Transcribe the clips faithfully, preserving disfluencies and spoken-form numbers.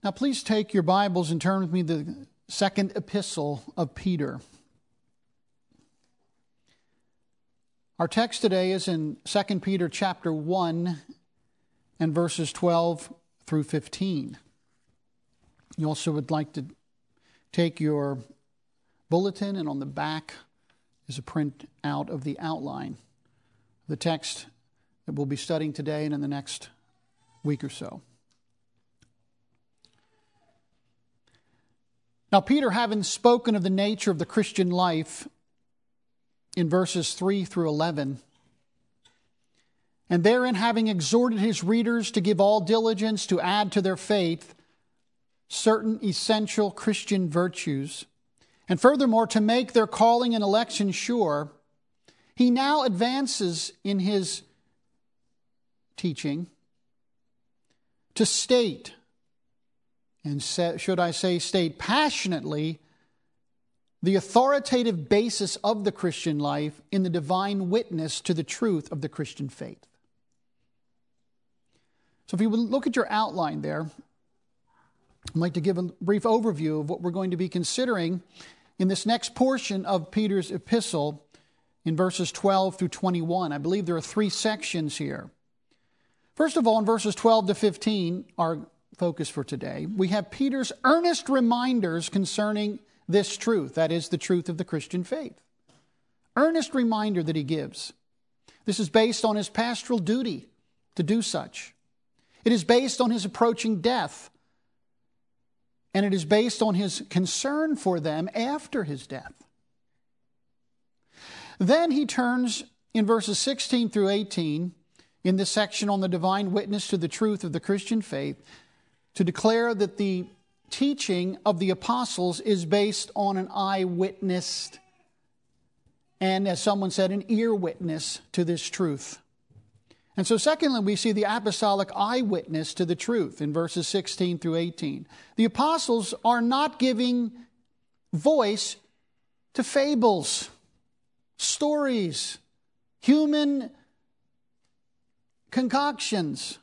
Now please take your Bibles and turn with me to the second epistle of Peter. Our text today is in Second Peter chapter one and verses twelve through fifteen. You also would like to take your bulletin, and on the back is a print out of the outline of the text that we'll be studying today and in the next week or so. Now, Peter, having spoken of the nature of the Christian life in verses three through eleven, and therein having exhorted his readers to give all diligence to add to their faith certain essential Christian virtues, and furthermore to make their calling and election sure, he now advances in his teaching to state, and should I say state passionately, the authoritative basis of the Christian life in the divine witness to the truth of the Christian faith. So if you would look at your outline there, I'd like to give a brief overview of what we're going to be considering in this next portion of Peter's epistle in verses twelve through twenty-one. I believe there are three sections here. First of all, in verses twelve to fifteen, our focus for today, we have Peter's earnest reminders concerning this truth, that is, the truth of the Christian faith. Earnest reminder that he gives. This is based on his pastoral duty to do such. It is based on his approaching death, and it is based on his concern for them after his death. Then he turns in verses sixteen through eighteen, in this section on the divine witness to the truth of the Christian faith, to declare that the teaching of the apostles is based on an eyewitness and, as someone said, an ear witness to this truth. And so secondly, we see the apostolic eyewitness to the truth in verses sixteen through eighteen. The apostles are not giving voice to fables, stories, human concoctions.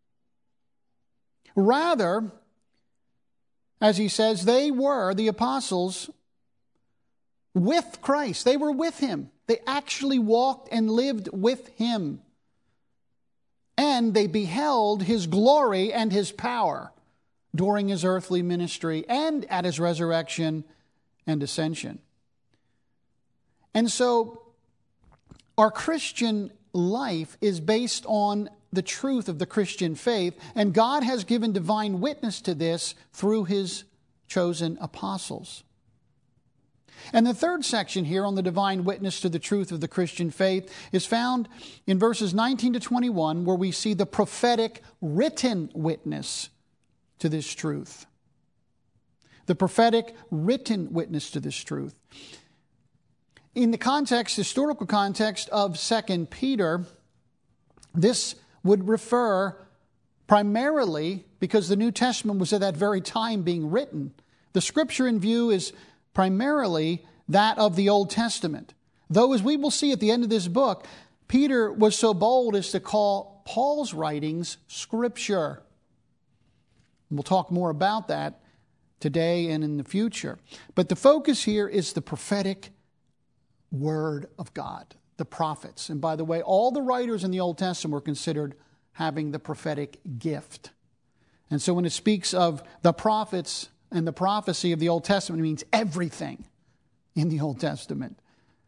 Rather, as he says, they were, the apostles, with Christ. They were with him. They actually walked and lived with him. And they beheld his glory and his power during his earthly ministry and at his resurrection and ascension. And so our Christian life is based on the truth of the Christian faith, and God has given divine witness to this through his chosen apostles. And the third section here on the divine witness to the truth of the Christian faith is found in verses nineteen to twenty-one, where we see the prophetic written witness to this truth. The prophetic written witness to this truth. In the context, historical context of Second Peter, this would refer primarily, because the New Testament was at that very time being written, the scripture in view is primarily that of the Old Testament. Though, as we will see at the end of this book, Peter was so bold as to call Paul's writings scripture. We'll talk more about that today and in the future. But the focus here is the prophetic word of God, the prophets. And by the way, all the writers in the Old Testament were considered having the prophetic gift. And so when it speaks of the prophets and the prophecy of the Old Testament, it means everything in the Old Testament.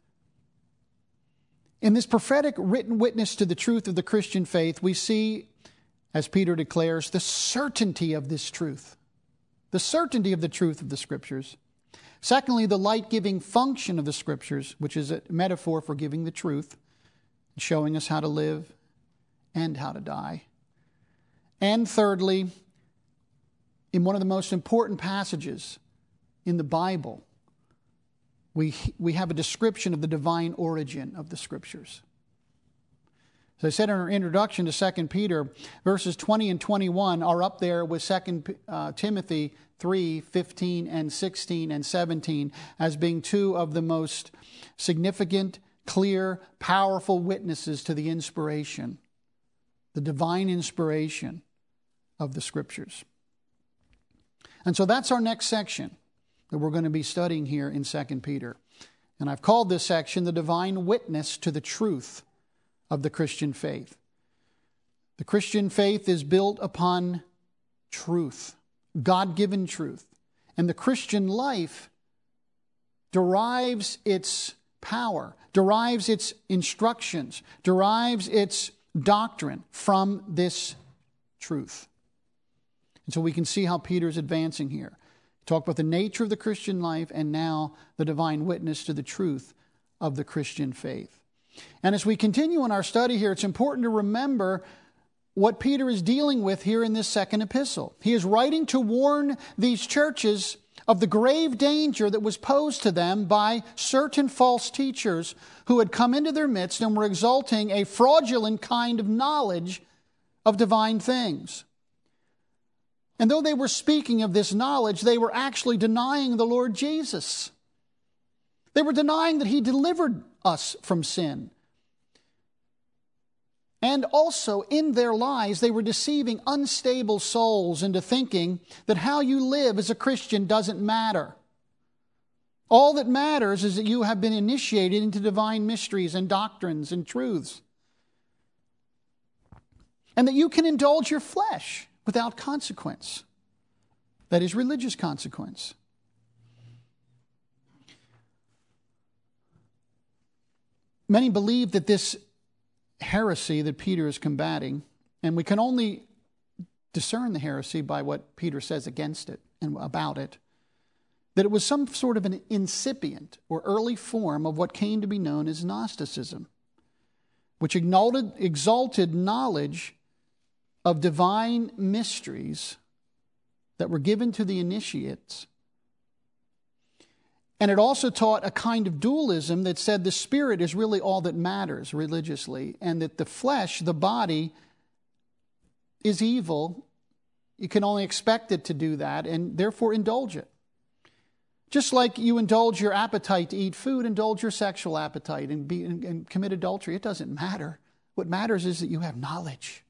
In this prophetic written witness to the truth of the Christian faith, we see, as Peter declares, the certainty of this truth. The certainty of the truth of the Scriptures. Secondly, the light-giving function of the Scriptures, which is a metaphor for giving the truth, showing us how to live and how to die. And thirdly, in one of the most important passages in the Bible, we, we have a description of the divine origin of the Scriptures. As I said in our introduction to Second Peter, verses twenty and twenty-one are up there with Second uh, Timothy three, fifteen and sixteen and seventeen as being two of the most significant, clear, powerful witnesses to the inspiration, the divine inspiration of the Scriptures. And so that's our next section that we're going to be studying here in Second Peter. And I've called this section the divine witness to the truth of the Christian faith. The Christian faith is built upon truth, God-given truth. And the Christian life derives its power, derives its instructions, derives its doctrine from this truth. And so we can see how Peter's advancing here. Talk about the nature of the Christian life and now the divine witness to the truth of the Christian faith. And as we continue in our study here, it's important to remember what Peter is dealing with here in this second epistle. He is writing to warn these churches of the grave danger that was posed to them by certain false teachers who had come into their midst and were exalting a fraudulent kind of knowledge of divine things. And though they were speaking of this knowledge, they were actually denying the Lord Jesus. They were denying that He delivered us from sin. And also, in their lies, they were deceiving unstable souls into thinking that how you live as a Christian doesn't matter. All that matters is that you have been initiated into divine mysteries and doctrines and truths. And that you can indulge your flesh without consequence. That is, religious consequence. Many believe that this heresy that Peter is combating, and we can only discern the heresy by what Peter says against it and about it, that it was some sort of an incipient or early form of what came to be known as Gnosticism, which exalted, exalted knowledge of divine mysteries that were given to the initiates. And it also taught a kind of dualism that said the spirit is really all that matters religiously, and that the flesh, the body, is evil. You can only expect it to do that, and therefore indulge it. Just like you indulge your appetite to eat food, indulge your sexual appetite and, be, and, and commit adultery. It doesn't matter. What matters is that you have knowledge.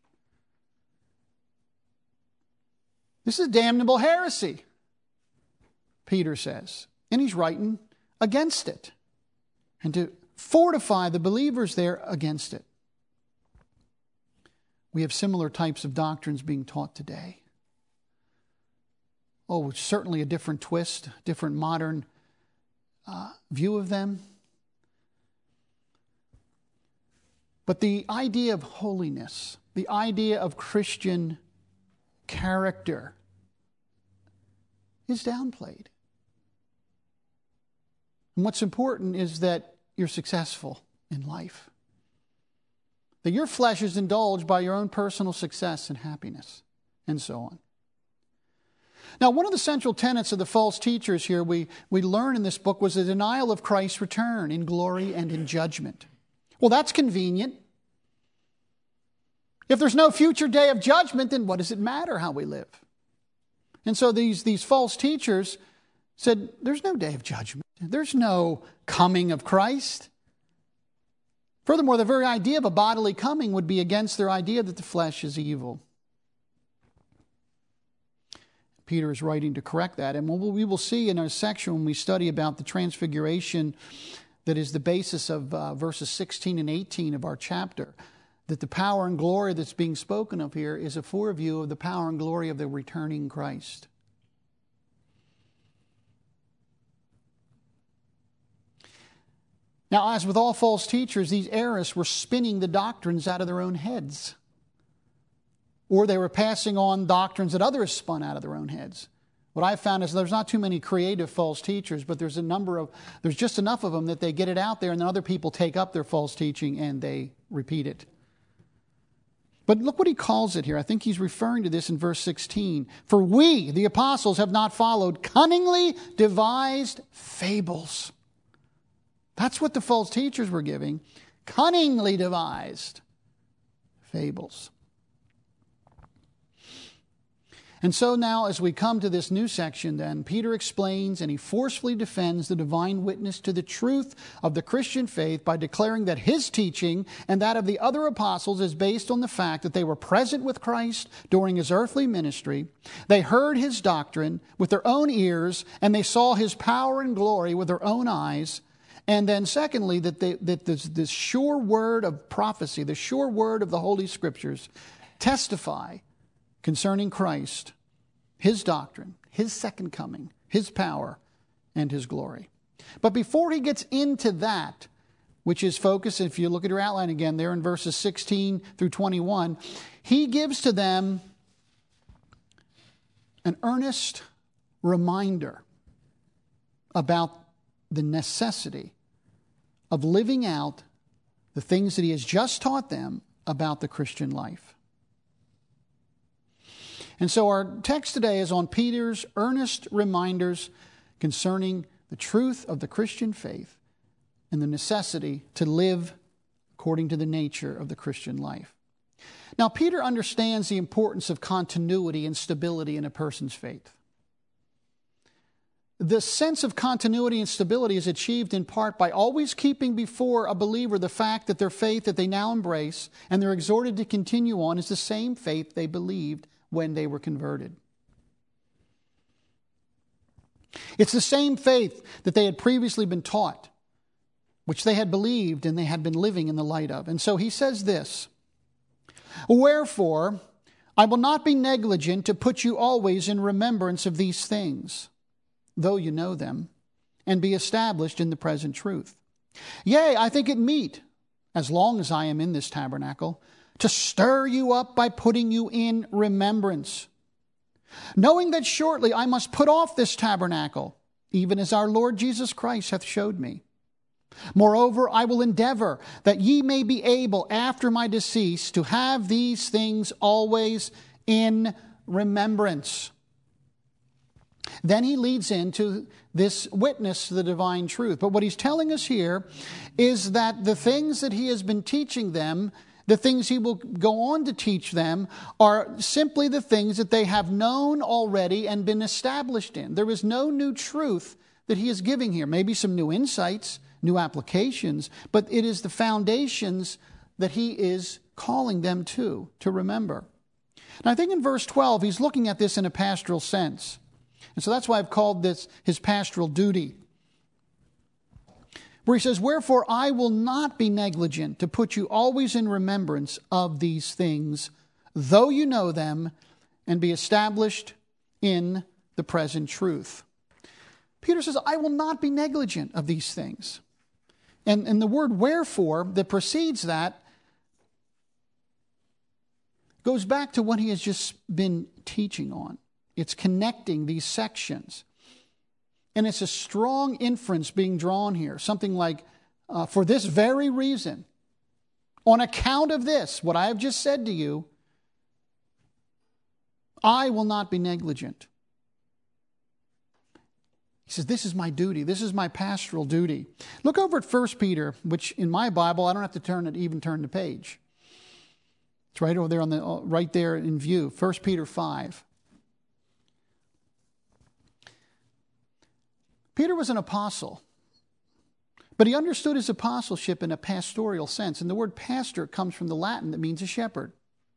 This is damnable heresy, Peter says. And he's writing against it. And to fortify the believers there against it. We have similar types of doctrines being taught today. Oh, certainly a different twist, different modern uh, view of them. But the idea of holiness, the idea of Christian character is downplayed. And what's important is that you're successful in life. That your flesh is indulged by your own personal success and happiness, and so on. Now, one of the central tenets of the false teachers here we, we learn in this book was the denial of Christ's return in glory and in judgment. Well, that's convenient. If there's no future day of judgment, then what does it matter how we live? And so these, these false teachers said, there's no day of judgment. There's no coming of Christ. Furthermore, the very idea of a bodily coming would be against their idea that the flesh is evil. Peter is writing to correct that. And what we will see in our section when we study about the transfiguration that is the basis of uh, verses sixteen and eighteen of our chapter, that the power and glory that's being spoken of here is a foreview of the power and glory of the returning Christ. Now, as with all false teachers, these errors were spinning the doctrines out of their own heads. Or they were passing on doctrines that others spun out of their own heads. What I've found is there's not too many creative false teachers, but there's a number of, there's just enough of them that they get it out there and then other people take up their false teaching and they repeat it. But look what he calls it here. I think he's referring to this in verse sixteen. For we, the apostles, have not followed cunningly devised fables. That's what the false teachers were giving. Cunningly devised fables. And so now as we come to this new section then, Peter explains and he forcefully defends the divine witness to the truth of the Christian faith by declaring that his teaching and that of the other apostles is based on the fact that they were present with Christ during his earthly ministry. They heard his doctrine with their own ears and they saw his power and glory with their own eyes. And then secondly, that, they, that this, this sure word of prophecy, the sure word of the Holy Scriptures testify concerning Christ, his doctrine, his second coming, his power, and his glory. But before he gets into that, which is focused, if you look at your outline again there in verses sixteen through twenty-one, he gives to them an earnest reminder about the necessity of living out the things that he has just taught them about the Christian life. And so our text today is on Peter's earnest reminders concerning the truth of the Christian faith and the necessity to live according to the nature of the Christian life. Now, Peter understands the importance of continuity and stability in a person's faith. The sense of continuity and stability is achieved in part by always keeping before a believer the fact that their faith that they now embrace and they're exhorted to continue on is the same faith they believed when they were converted. It's the same faith that they had previously been taught, which they had believed and they had been living in the light of. And so he says this, "Wherefore, I will not be negligent to put you always in remembrance of these things, though you know them, and be established in the present truth. Yea, I think it meet, as long as I am in this tabernacle, to stir you up by putting you in remembrance, knowing that shortly I must put off this tabernacle, even as our Lord Jesus Christ hath showed me. Moreover, I will endeavor that ye may be able, after my decease, to have these things always in remembrance." Then he leads into this witness to the divine truth. But what he's telling us here is that the things that he has been teaching them, the things he will go on to teach them, are simply the things that they have known already and been established in. There is no new truth that he is giving here. Maybe some new insights, new applications, but it is the foundations that he is calling them to, to remember. And I think in verse twelve, he's looking at this in a pastoral sense. And so that's why I've called this his pastoral duty, where he says, "Wherefore I will not be negligent to put you always in remembrance of these things, though you know them, and be established in the present truth." Peter says, I will not be negligent of these things. And, and the word wherefore that precedes that goes back to what he has just been teaching on. It's connecting these sections. And it's a strong inference being drawn here. Something like, uh, for this very reason, on account of this, what I have just said to you, I will not be negligent. He says, this is my duty. This is my pastoral duty. Look over at First Peter, which in my Bible, I don't have to turn it, even turn the page. It's right over there on the, right there in view. First Peter five. Peter was an apostle, but he understood his apostleship in a pastoral sense. And the word pastor comes from the Latin that means a shepherd.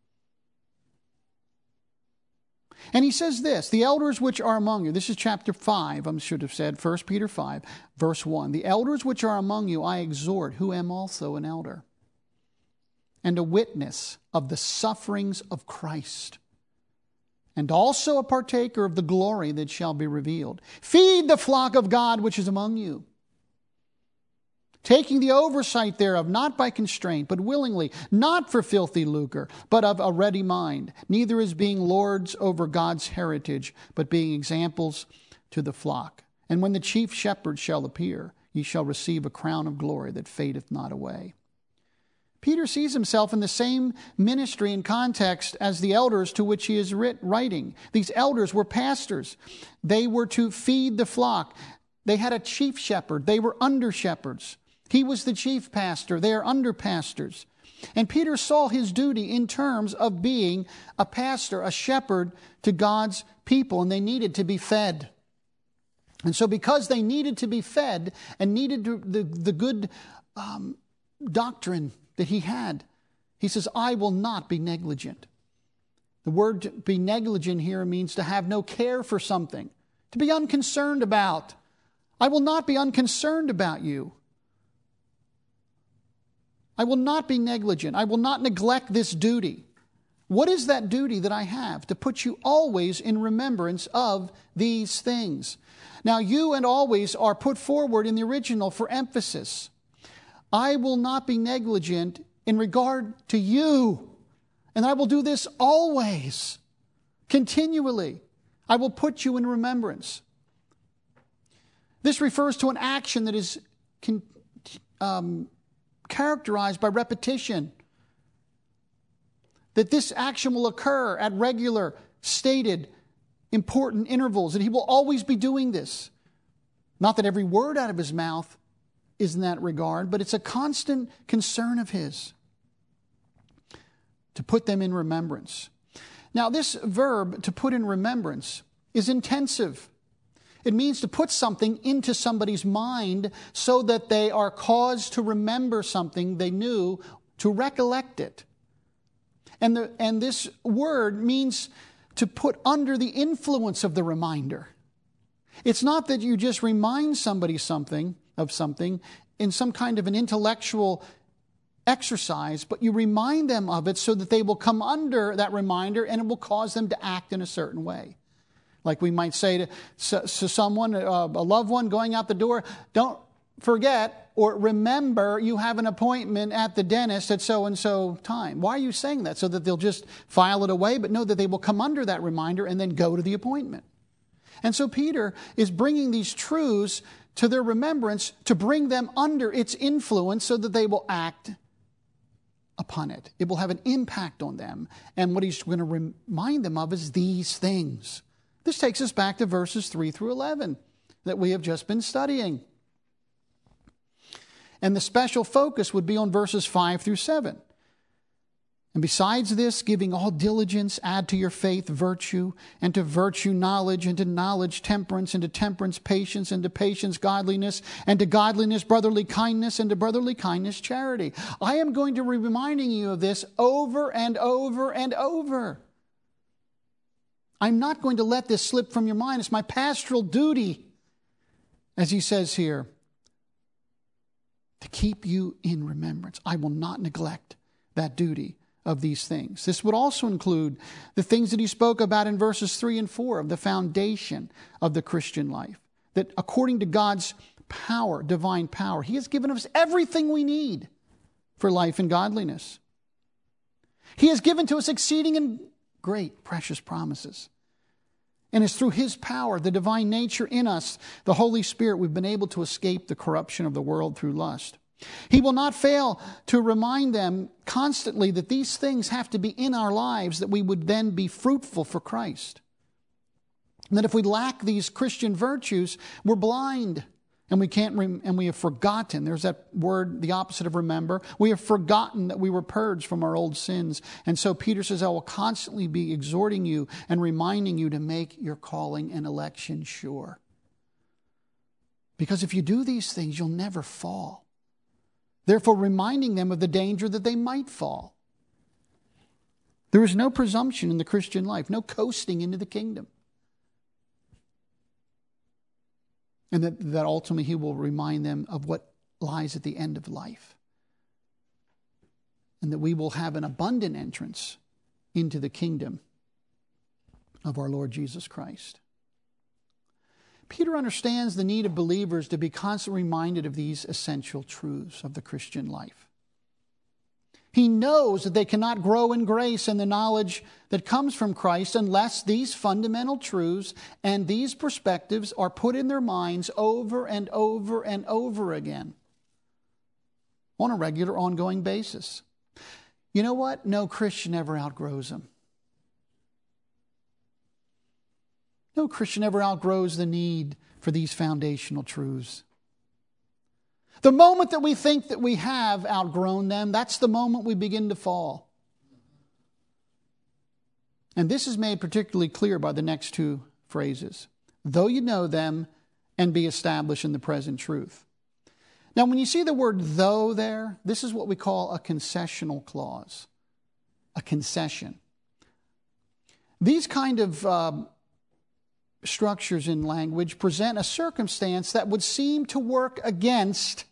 And he says this, the elders which are among you, this is chapter five, I should have said, First Peter five, verse one. The elders which are among you I exhort, who am also an elder, and a witness of the sufferings of Christ, and also a partaker of the glory that shall be revealed. Feed the flock of God which is among you, taking the oversight thereof, not by constraint, but willingly, not for filthy lucre, but of a ready mind, neither as being lords over God's heritage, but being examples to the flock. And when the chief shepherd shall appear, ye shall receive a crown of glory that fadeth not away. Peter sees himself in the same ministry and context as the elders to which he is writ- writing. These elders were pastors. They were to feed the flock. They had a chief shepherd. They were under shepherds. He was the chief pastor. They are under pastors. And Peter saw his duty in terms of being a pastor, a shepherd to God's people, and they needed to be fed. And so because they needed to be fed and needed to, the, the good um, doctrine that he had, he says, I will not be negligent. The word to be negligent here means to have no care for something, to be unconcerned about. I will not be unconcerned about you. I will not be negligent. I will not neglect this duty. What is that duty that I have? To put you always in remembrance of these things. Now, you and always are put forward in the original for emphasis. I will not be negligent in regard to you. And I will do this always, continually. I will put you in remembrance. This refers to an action that is um, characterized by repetition. That this action will occur at regular, stated, important intervals. And he will always be doing this. Not that every word out of his mouth is in that regard, but it's a constant concern of his to put them in remembrance. Now, this verb, to put in remembrance, is intensive. It means to put something into somebody's mind so that they are caused to remember something they knew, to recollect it. And, the, and this word means to put under the influence of the reminder. It's not that you just remind somebody something of something in some kind of an intellectual exercise, but you remind them of it so that they will come under that reminder and it will cause them to act in a certain way. Like we might say to, to someone, a loved one going out the door, don't forget or remember you have an appointment at the dentist at so-and-so time. Why are you saying that? So that they'll just file it away, but know that they will come under that reminder and then go to the appointment. And so Peter is bringing these truths to their remembrance to bring them under its influence so that they will act upon it. It will have an impact on them. And what he's going to remind them of is these things. This takes us back to verses three through eleven that we have just been studying. And the special focus would be on verses five through seven. And besides this, giving all diligence, add to your faith virtue, and to virtue knowledge, and to knowledge temperance, and to temperance patience, and to patience godliness, and to godliness brotherly kindness, and to brotherly kindness charity. I am going to be reminding you of this over and over and over. I'm not going to let this slip from your mind. It's my pastoral duty, as he says here, to keep you in remembrance. I will not neglect that duty of these things. This would also include the things that he spoke about in verses three and four of the foundation of the Christian life. That according to God's power, divine power, he has given us everything we need for life and godliness. He has given to us exceeding and great, precious promises. And it's through his power, the divine nature in us, the Holy Spirit, we've been able to escape the corruption of the world through lust. He will not fail to remind them constantly that these things have to be in our lives, that we would then be fruitful for Christ. And that if we lack these Christian virtues, we're blind and we can't rem- and we have forgotten. There's that word, the opposite of remember. We have forgotten that we were purged from our old sins. And so Peter says, I will constantly be exhorting you and reminding you to make your calling and election sure. Because if you do these things, you'll never fall. Therefore, reminding them of the danger that they might fall. There is no presumption in the Christian life, no coasting into the kingdom. And that, that ultimately he will remind them of what lies at the end of life. And that we will have an abundant entrance into the kingdom of our Lord Jesus Christ. Peter understands the need of believers to be constantly reminded of these essential truths of the Christian life. He knows that they cannot grow in grace and the knowledge that comes from Christ unless these fundamental truths and these perspectives are put in their minds over and over and over again on a regular, ongoing basis. You know what? No Christian ever outgrows them. No Christian ever outgrows the need for these foundational truths. The moment that we think that we have outgrown them, that's the moment we begin to fall. And this is made particularly clear by the next two phrases. Though you know them and be established in the present truth. Now, when you see the word though there, this is what we call a concessional clause. A concession. These kind of um, structures in language present a circumstance that would seem to work against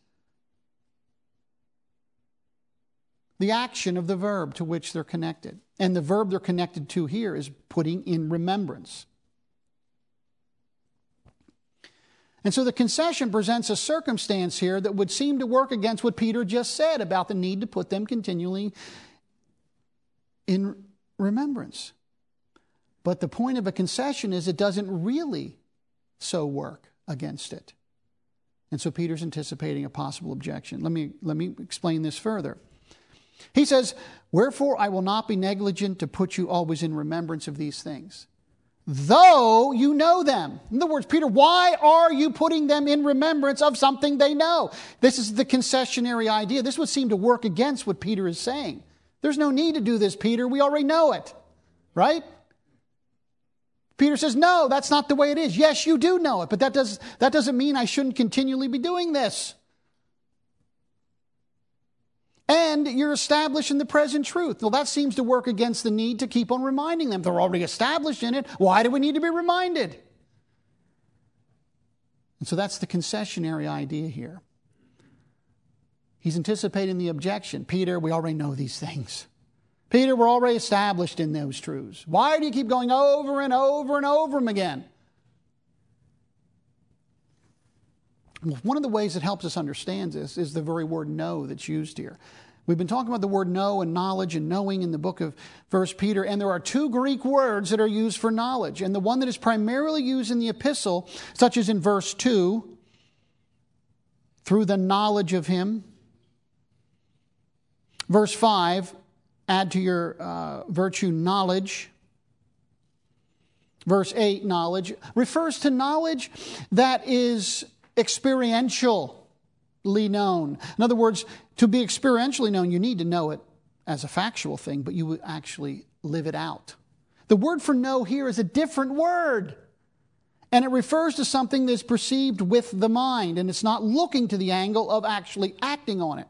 the action of the verb to which they're connected. And the verb they're connected to here is putting in remembrance. And so the concession presents a circumstance here that would seem to work against what Peter just said about the need to put them continually in remembrance. But the point of a concession is it doesn't really so work against it. And so Peter's anticipating a possible objection. Let me, let me explain this further. He says, wherefore I will not be negligent to put you always in remembrance of these things, though you know them. In other words, Peter, why are you putting them in remembrance of something they know? This is the concessionary idea. This would seem to work against what Peter is saying. There's no need to do this, Peter. We already know it. Right? Peter says, no, that's not the way it is. Yes, you do know it, but that, does, that doesn't mean I shouldn't continually be doing this. And you're established in the present truth. Well, that seems to work against the need to keep on reminding them. They're already established in it. Why do we need to be reminded? And so that's the concessionary idea here. He's anticipating the objection. Peter, we already know these things. Peter, we're already established in those truths. Why do you keep going over and over and over them again? Well, one of the ways that helps us understand this is the very word know that's used here. We've been talking about the word know and knowledge and knowing in the book of First Peter, and there are two Greek words that are used for knowledge. And the one that is primarily used in the epistle, such as in verse two, through the knowledge of him. Verse five, add to your uh, virtue knowledge. Verse eight, knowledge, refers to knowledge that is experientially known. In other words, to be experientially known, you need to know it as a factual thing, but you would actually live it out. The word for know here is a different word. And it refers to something that's perceived with the mind, and it's not looking to the angle of actually acting on it.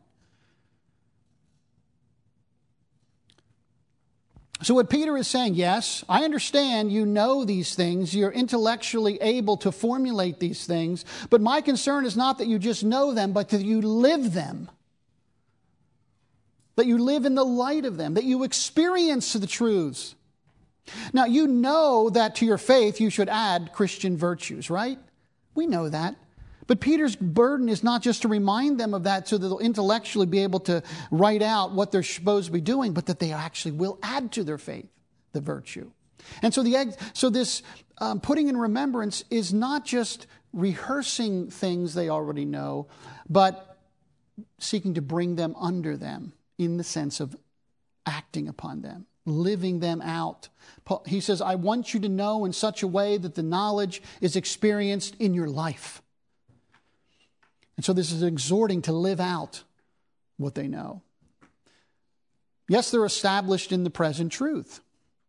So what Peter is saying, yes, I understand you know these things. You're intellectually able to formulate these things. But my concern is not that you just know them, but that you live them. That you live in the light of them. That you experience the truths. Now, you know that to your faith you should add Christian virtues, right? We know that. But Peter's burden is not just to remind them of that so that they'll intellectually be able to write out what they're supposed to be doing, but that they actually will add to their faith the virtue. And so the so this um, putting in remembrance is not just rehearsing things they already know, but seeking to bring them under them in the sense of acting upon them, living them out. He says, I want you to know in such a way that the knowledge is experienced in your life. And so this is exhorting to live out what they know. Yes, they're established in the present truth.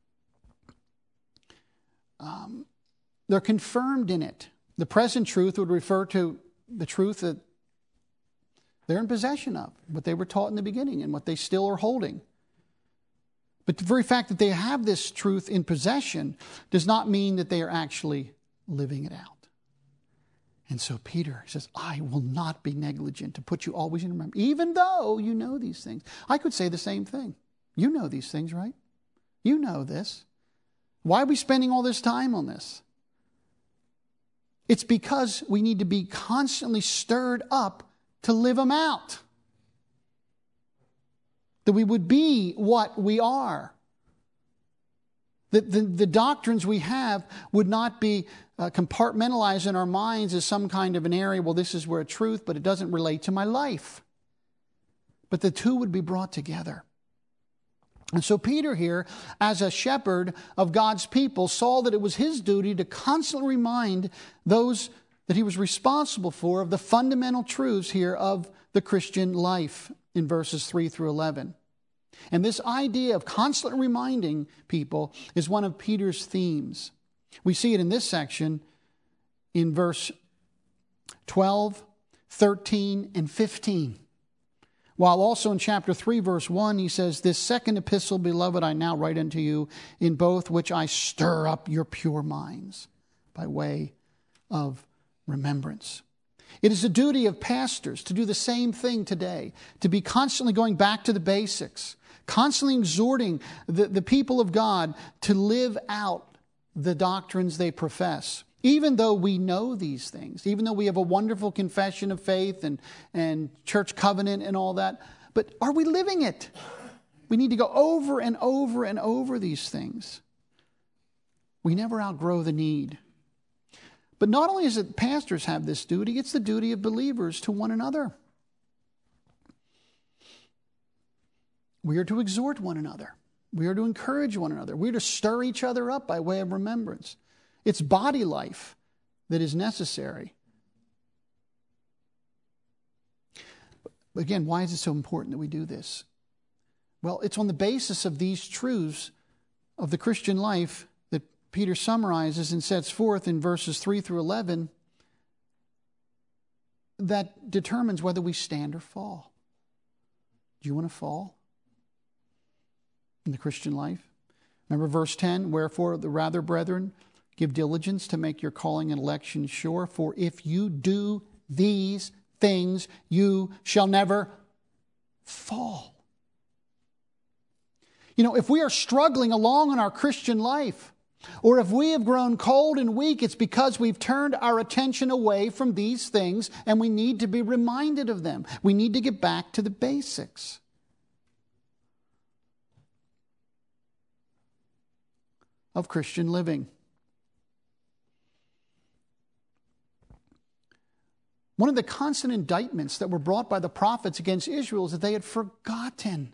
Um, they're confirmed in it. The present truth would refer to the truth that they're in possession of, what they were taught in the beginning and what they still are holding. But the very fact that they have this truth in possession does not mean that they are actually living it out. And so Peter says, I will not be negligent to put you always in remembrance, even though you know these things. I could say the same thing. You know these things, right? You know this. Why are we spending all this time on this? It's because we need to be constantly stirred up to live them out. That we would be what we are. That the, the doctrines we have would not be uh, compartmentalized in our minds as some kind of an area, well, this is where truth, but it doesn't relate to my life. But the two would be brought together. And so Peter here, as a shepherd of God's people, saw that it was his duty to constantly remind those that he was responsible for of the fundamental truths here of the Christian life in verses three through eleven. And this idea of constantly reminding people is one of Peter's themes. We see it in this section in verse twelve, thirteen, and fifteen. While also in chapter three, verse one, he says, "This second epistle, beloved, I now write unto you, in both which I stir up your pure minds by way of remembrance." It is the duty of pastors to do the same thing today, to be constantly going back to the basics, constantly exhorting the, the people of God to live out the doctrines they profess. Even though we know these things, even though we have a wonderful confession of faith and, and church covenant and all that, but are we living it? We need to go over and over and over these things. We never outgrow the need. But not only is it pastors have this duty, it's the duty of believers to one another. We are to exhort one another. We are to encourage one another. We are to stir each other up by way of remembrance. It's body life that is necessary. But again, why is it so important that we do this? Well, it's on the basis of these truths of the Christian life that Peter summarizes and sets forth in verses three through eleven that determines whether we stand or fall. Do you want to fall in the Christian life? Remember verse ten, "Wherefore the rather, brethren, give diligence to make your calling and election sure, for if you do these things, you shall never fall." You know, if we are struggling along in our Christian life, or if we have grown cold and weak, it's because we've turned our attention away from these things, and we need to be reminded of them. We need to get back to the basics. Of Christian living. One of the constant indictments that were brought by the prophets against Israel is that they had forgotten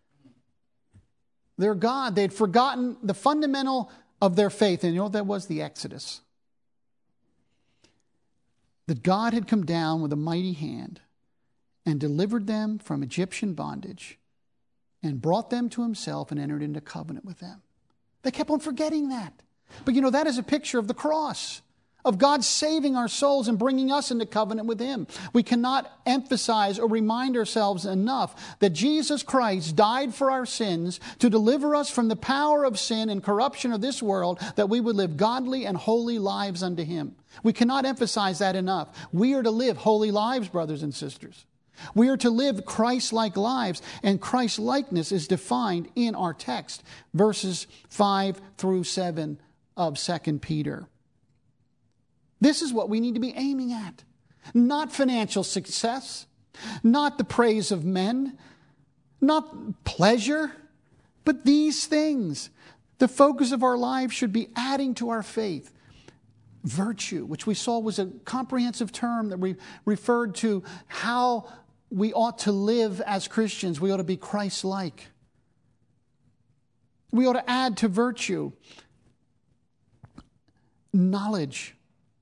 their God. They had forgotten the fundamental of their faith. And you know what that was? The Exodus. That God had come down with a mighty hand and delivered them from Egyptian bondage and brought them to himself and entered into covenant with them. They kept on forgetting that. But you know, that is a picture of the cross, of God saving our souls and bringing us into covenant with him. We cannot emphasize or remind ourselves enough that Jesus Christ died for our sins to deliver us from the power of sin and corruption of this world, that we would live godly and holy lives unto him. We cannot emphasize that enough. We are to live holy lives, brothers and sisters. We are to live Christ-like lives, and Christ-likeness is defined in our text, verses five through seven of Second Peter. This is what we need to be aiming at. Not financial success, not the praise of men, not pleasure, but these things. The focus of our lives should be adding to our faith. Virtue, which we saw was a comprehensive term that we referred to how we ought to live as Christians. We ought to be Christ-like. We ought to add to virtue knowledge.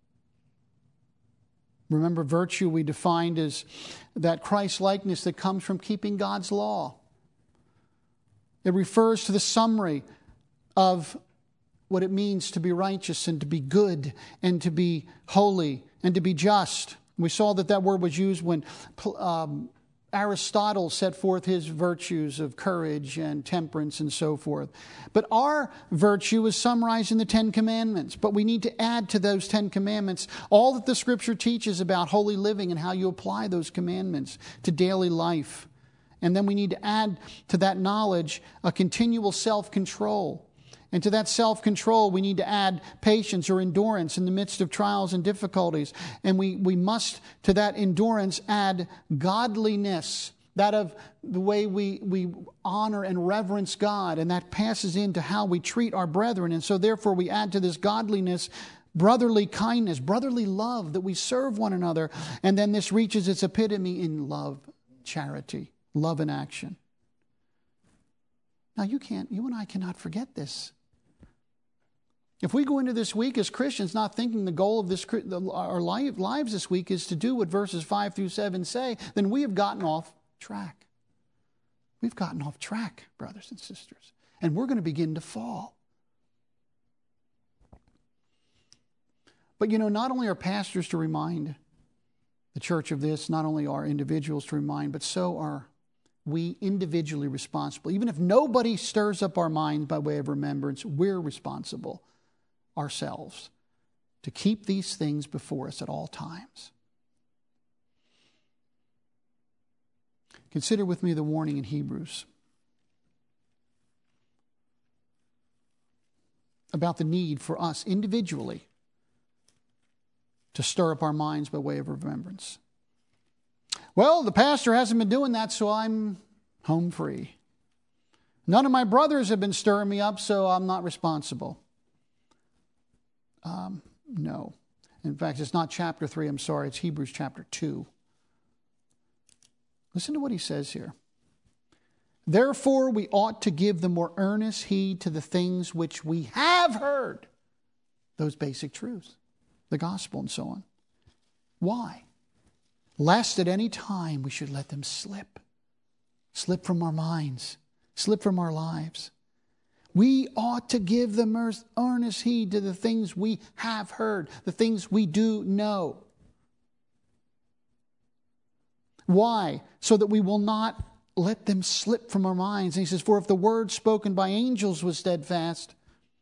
Remember, virtue we defined as that Christ-likeness that comes from keeping God's law. It refers to the summary of what it means to be righteous and to be good and to be holy and to be just. We saw that that word was used when um, Aristotle set forth his virtues of courage and temperance and so forth. But our virtue is summarized in the Ten Commandments. But we need to add to those Ten Commandments all that the Scripture teaches about holy living and how you apply those commandments to daily life. And then we need to add to that knowledge a continual self-control. And to that self-control, we need to add patience or endurance in the midst of trials and difficulties. And we, we must, to that endurance, add godliness, that of the way we, we honor and reverence God. And that passes into how we treat our brethren. And so therefore we add to this godliness brotherly kindness, brotherly love, that we serve one another. And then this reaches its epitome in love, charity, love in action. Now you can't, you and I cannot forget this. If we go into this week as Christians not thinking the goal of this our lives this week is to do what verses five through seven say, then we have gotten off track. We've gotten off track, brothers and sisters. And we're going to begin to fall. But you know, not only are pastors to remind the church of this, not only are individuals to remind, but so are we individually responsible. Even if nobody stirs up our minds by way of remembrance, we're responsible ourselves to keep these things before us at all times. Consider with me the warning in Hebrews about the need for us individually to stir up our minds by way of remembrance. Well, the pastor hasn't been doing that, so I'm home free. None of my brothers have been stirring me up, so I'm not responsible. Um, no. In fact, it's not chapter three, I'm sorry, it's Hebrews chapter two. Listen to what he says here. Therefore, we ought to give the more earnest heed to the things which we have heard. Those basic truths, the gospel and so on. Why? Lest at any time we should let them slip. Slip from our minds. Slip from our lives. We ought to give the earnest heed to the things we have heard, the things we do know. Why? So that we will not let them slip from our minds. And he says, for if the word spoken by angels was steadfast,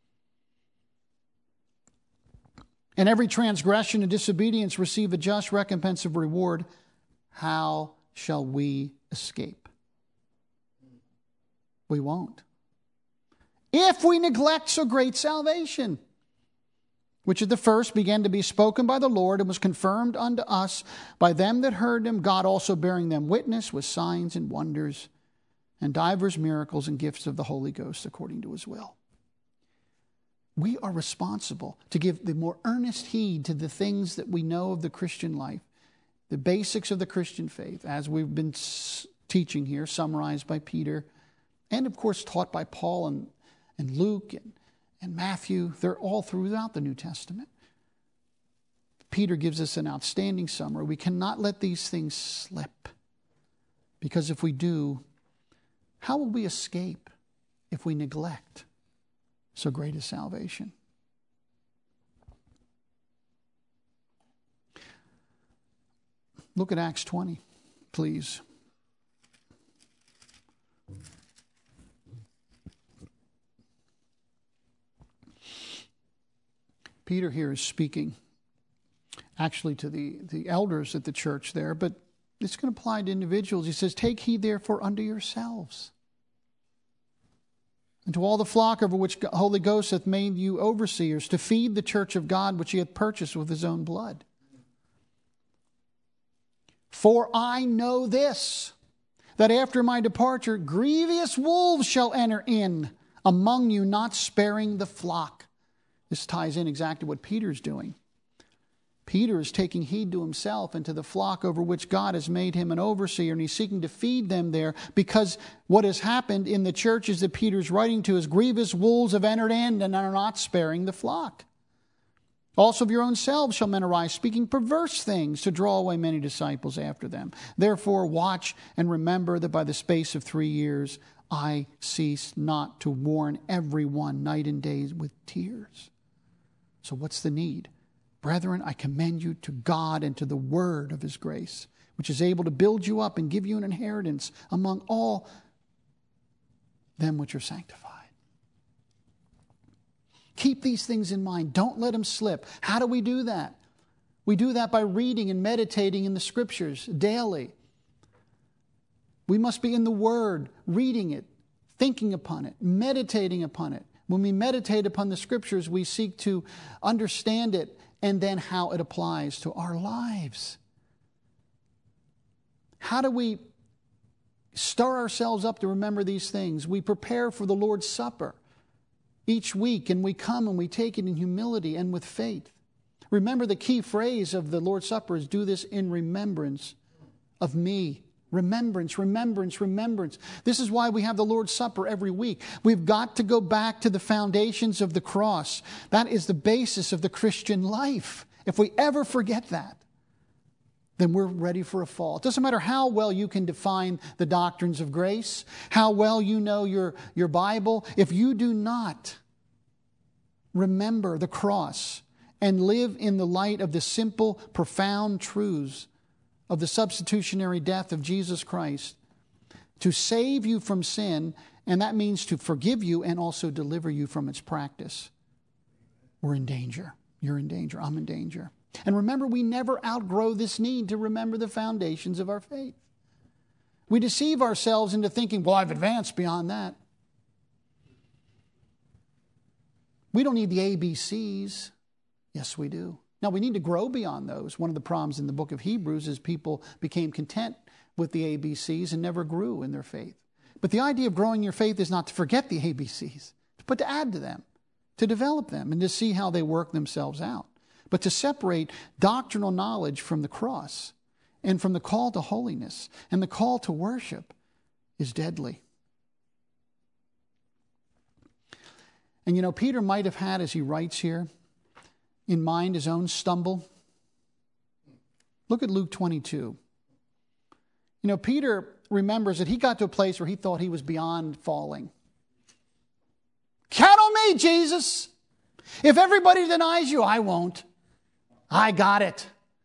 and every transgression and disobedience receive a just recompense of reward, how shall we escape? We won't. If we neglect so great salvation, which at the first began to be spoken by the Lord and was confirmed unto us by them that heard him, God also bearing them witness with signs and wonders and divers miracles and gifts of the Holy Ghost according to his will. We are responsible to give the more earnest heed to the things that we know of the Christian life, the basics of the Christian faith, as we've been teaching here, summarized by Peter, and of course taught by Paul and, and Luke and And Matthew. They're all throughout the New Testament. Peter gives us an outstanding summary. We cannot let these things slip. Because if we do, how will we escape if we neglect so great a salvation? Look at Acts twenty, please. Peter here is speaking actually to the, the elders at the church there, but it's going to apply to individuals. He says, take heed therefore unto yourselves, and to all the flock over which the Holy Ghost hath made you overseers, to feed the church of God which he hath purchased with his own blood. For I know this, that after my departure grievous wolves shall enter in among you, not sparing the flock. This ties in exactly what Peter's doing. Peter is taking heed to himself and to the flock over which God has made him an overseer, and he's seeking to feed them there, because what has happened in the churches that Peter's writing to is grievous wolves have entered in and are not sparing the flock. Also of your own selves shall men arise, speaking perverse things to draw away many disciples after them. Therefore watch and remember that by the space of three years I cease not to warn everyone night and day with tears. So what's the need? Brethren, I commend you to God and to the word of his grace, which is able to build you up and give you an inheritance among all them which are sanctified. Keep these things in mind. Don't let them slip. How do we do that? We do that by reading and meditating in the scriptures daily. We must be in the word, reading it, thinking upon it, meditating upon it. When we meditate upon the scriptures, we seek to understand it and then how it applies to our lives. How do we stir ourselves up to remember these things? We prepare for the Lord's Supper each week, and we come and we take it in humility and with faith. Remember, the key phrase of the Lord's Supper is, do this in remembrance of me. Remembrance, remembrance, remembrance. This is why we have the Lord's Supper every week. We've got to go back to the foundations of the cross. That is the basis of the Christian life. If we ever forget that, then we're ready for a fall. It doesn't matter how well you can define the doctrines of grace, how well you know your, your Bible. If you do not remember the cross and live in the light of the simple, profound truths of the substitutionary death of Jesus Christ to save you from sin, and that means to forgive you and also deliver you from its practice, we're in danger. You're in danger. I'm in danger. And remember, we never outgrow this need to remember the foundations of our faith. We deceive ourselves into thinking, well, I've advanced beyond that. We don't need the A B Cs. Yes, we do. Now, we need to grow beyond those. One of the problems in the book of Hebrews is people became content with the A B Cs and never grew in their faith. But the idea of growing your faith is not to forget the A B Cs, but to add to them, to develop them, and to see how they work themselves out. But to separate doctrinal knowledge from the cross and from the call to holiness and the call to worship is deadly. And you know, Peter might have had, as he writes here, in mind his own stumble. Look at Luke twenty-two. You know, Peter remembers that he got to a place where he thought he was beyond falling. Count on me, Jesus. If everybody denies you, I won't. I got it.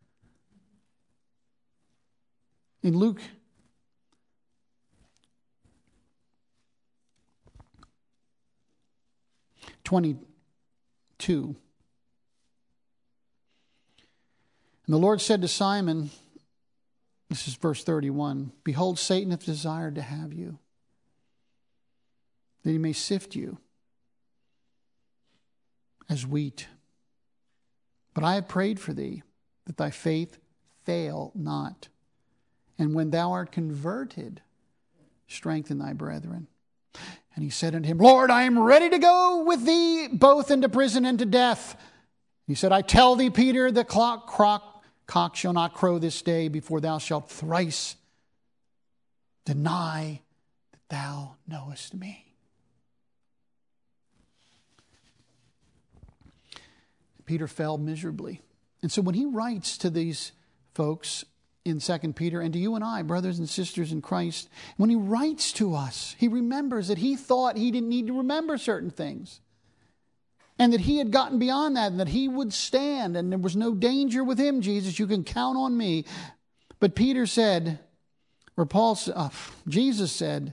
In Luke twenty-two, and the Lord said to Simon, this is verse thirty-one, behold, Satan hath desired to have you, that he may sift you as wheat. But I have prayed for thee, that thy faith fail not. And when thou art converted, strengthen thy brethren. And he said unto him, Lord, I am ready to go with thee both into prison and to death. He said, I tell thee, Peter, the clock, crock, cock shall not crow this day before thou shalt thrice deny that thou knowest me. Peter fell miserably. And so when he writes to these folks in Second Peter, and to you and I, brothers and sisters in Christ, when he writes to us, he remembers that he thought he didn't need to remember certain things. And that he had gotten beyond that, and that he would stand, and there was no danger with him, Jesus. You can count on me. But Peter said, or Paul, uh, Jesus said,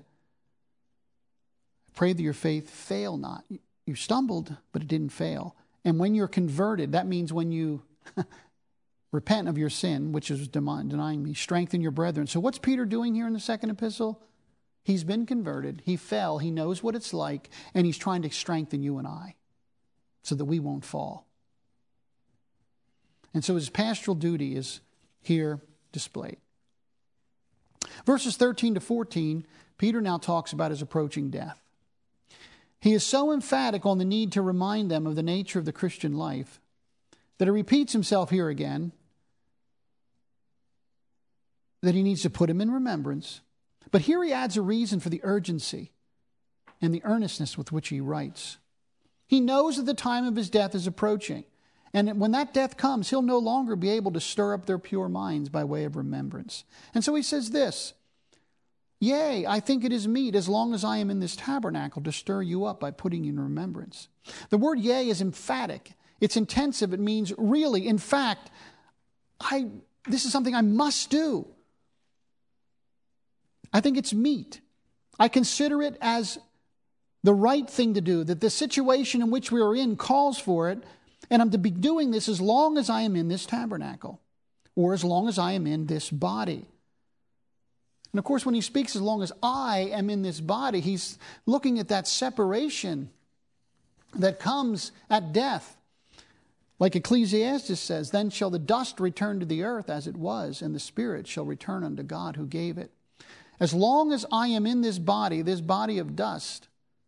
pray that your faith fail not. You stumbled, but it didn't fail. And when you're converted, that means when you repent of your sin, which is denying me, strengthen your brethren. So what's Peter doing here in the second epistle? He's been converted. He fell. He knows what it's like. And he's trying to strengthen you and I so that we won't fall. And so his pastoral duty is here displayed. Verses thirteen to fourteen, Peter now talks about his approaching death. He is so emphatic on the need to remind them of the nature of the Christian life that he repeats himself here again, that he needs to put him in remembrance. But here he adds a reason for the urgency and the earnestness with which he writes. He knows that the time of his death is approaching. And when that death comes, he'll no longer be able to stir up their pure minds by way of remembrance. And so he says this, yea, I think it is meet, as long as I am in this tabernacle, to stir you up by putting you in remembrance. The word yea is emphatic. It's intensive. It means really, in fact, I this is something I must do. I think it's meet. I consider it as the right thing to do, that the situation in which we are in calls for it, and I'm to be doing this as long as I am in this tabernacle, or as long as I am in this body. And of course, when he speaks, as long as I am in this body, he's looking at that separation that comes at death. Like Ecclesiastes says, then shall the dust return to the earth as it was, and the spirit shall return unto God who gave it. As long as I am in this body, this body of dust,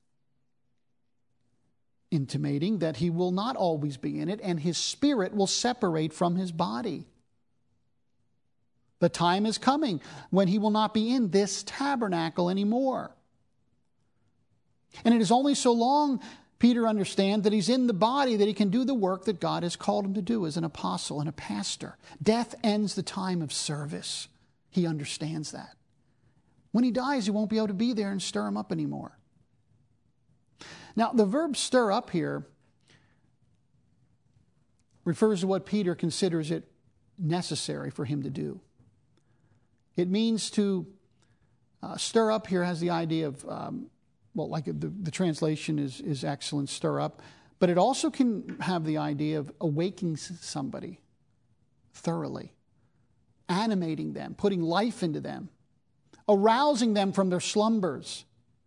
intimating that he will not always be in it, and his spirit will separate from his body. The time is coming when he will not be in this tabernacle anymore. And it is only so long Peter understands that he's in the body that he can do the work that God has called him to do as an apostle and a pastor. Death ends the time of service. He understands that. When he dies, he won't be able to be there and stir him up anymore. Now, the verb stir up here refers to what Peter considers it necessary for him to do. It means to uh, stir up here has the idea of, um, well, like the, the translation is, is excellent, stir up, but it also can have the idea of awakening somebody thoroughly, animating them, putting life into them, arousing them from their slumbers.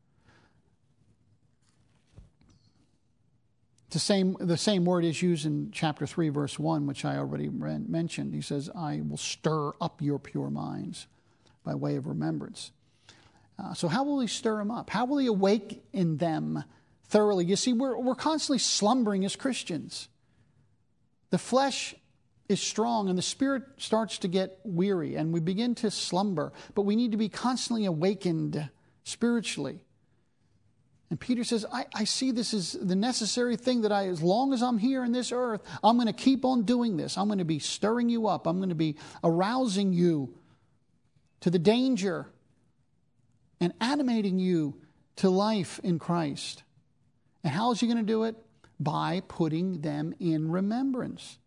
The same, the same word is used in chapter three, verse one, which I already mentioned. He says, I will stir up your pure minds by way of remembrance. Uh, so how will he stir them up? How will he awaken them thoroughly? You see, we're, we're constantly slumbering as Christians. The flesh is strong and the spirit starts to get weary and we begin to slumber, but we need to be constantly awakened spiritually. And Peter says, I, I see this as the necessary thing that I, as long as I'm here in this earth, I'm going to keep on doing this. I'm going to be stirring you up. I'm going to be arousing you to the danger and animating you to life in Christ. And how is he going to do it? By putting them in remembrance.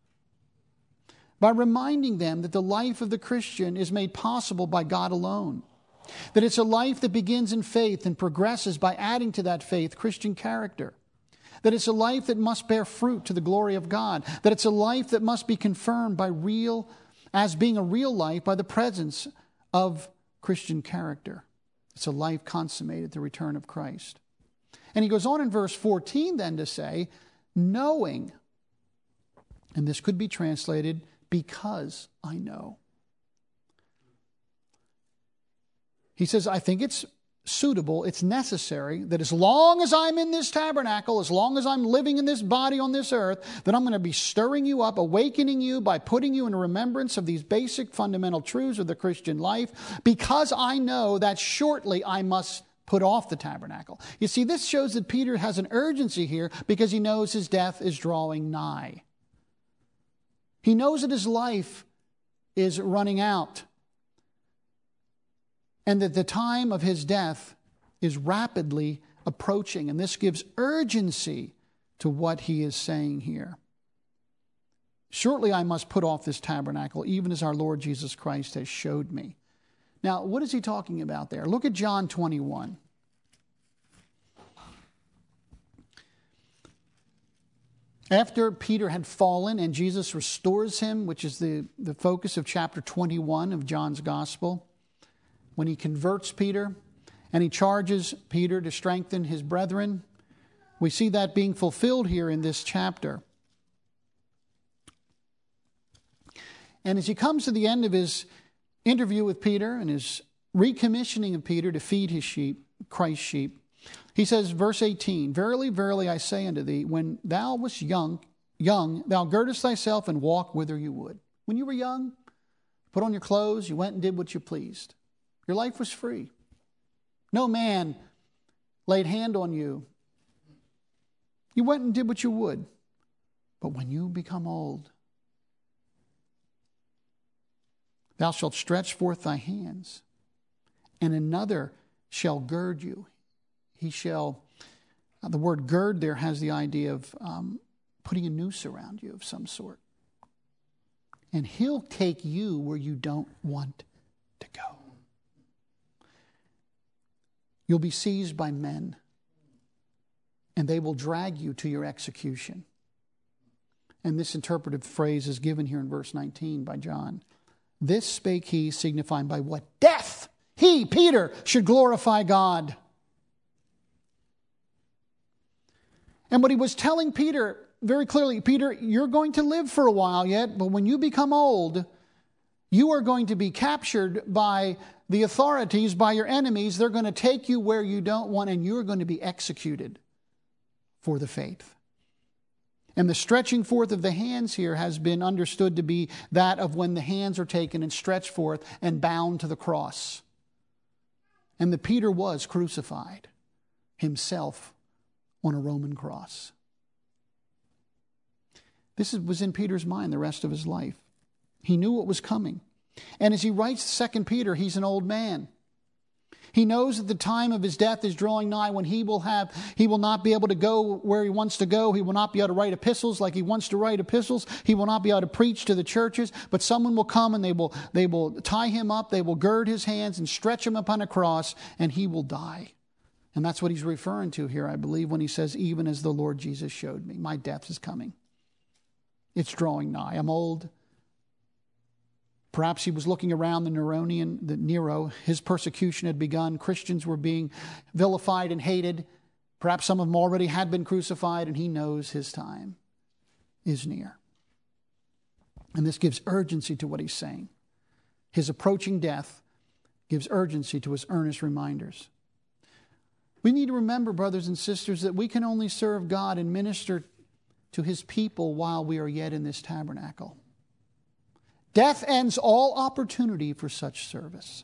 By reminding them that the life of the Christian is made possible by God alone. That it's a life that begins in faith and progresses by adding to that faith Christian character. That it's a life that must bear fruit to the glory of God. That it's a life that must be confirmed by real, as being a real life by the presence of Christian character. It's a life consummated at the return of Christ. And he goes on in verse fourteen then to say, knowing, and this could be translated, because I know. He says, I think it's suitable, it's necessary that as long as I'm in this tabernacle, as long as I'm living in this body on this earth, that I'm going to be stirring you up, awakening you by putting you in remembrance of these basic fundamental truths of the Christian life, because I know that shortly I must put off the tabernacle. You see, this shows that Peter has an urgency here because he knows his death is drawing nigh. He knows that his life is running out and that the time of his death is rapidly approaching. And this gives urgency to what he is saying here. Shortly I must put off this tabernacle, even as our Lord Jesus Christ has showed me. Now, what is he talking about there? Look at John twenty-one. After Peter had fallen and Jesus restores him, which is the, the focus of chapter twenty-one of John's Gospel, when he converts Peter and he charges Peter to strengthen his brethren, we see that being fulfilled here in this chapter. And as he comes to the end of his interview with Peter and his recommissioning of Peter to feed his sheep, Christ's sheep, he says, verse eighteen, verily, verily, I say unto thee, when thou wast young, young, thou girdest thyself and walked whither you would. When you were young, put on your clothes, you went and did what you pleased. Your life was free. No man laid hand on you. You went and did what you would. But when you become old, thou shalt stretch forth thy hands, and another shall gird you. He shall, uh, the word gird there has the idea of um, putting a noose around you of some sort. And he'll take you where you don't want to go. You'll be seized by men, and they will drag you to your execution. And this interpretive phrase is given here in verse nineteen by John. This spake he, signifying by what death he, Peter, should glorify God. And what he was telling Peter very clearly, Peter, you're going to live for a while yet, but when you become old, you are going to be captured by the authorities, by your enemies. They're going to take you where you don't want, and you're going to be executed for the faith. And the stretching forth of the hands here has been understood to be that of when the hands are taken and stretched forth and bound to the cross. And that Peter was crucified himself on a Roman cross. This was in Peter's mind the rest of his life. He knew what was coming. And as he writes Second Peter, he's an old man. He knows that the time of his death is drawing nigh when he will have, he will not be able to go where he wants to go. He will not be able to write epistles like he wants to write epistles. He will not be able to preach to the churches, but someone will come and they will, they will tie him up. They will gird his hands and stretch him upon a cross, and he will die. And that's what he's referring to here, I believe, when he says, even as the Lord Jesus showed me, my death is coming. It's drawing nigh. I'm old. Perhaps he was looking around the Neronian, the Nero. His persecution had begun. Christians were being vilified and hated. Perhaps some of them already had been crucified, and he knows his time is near. And this gives urgency to what he's saying. His approaching death gives urgency to his earnest reminders. We need to remember, brothers and sisters, that we can only serve God and minister to his people while we are yet in this tabernacle. Death ends all opportunity for such service.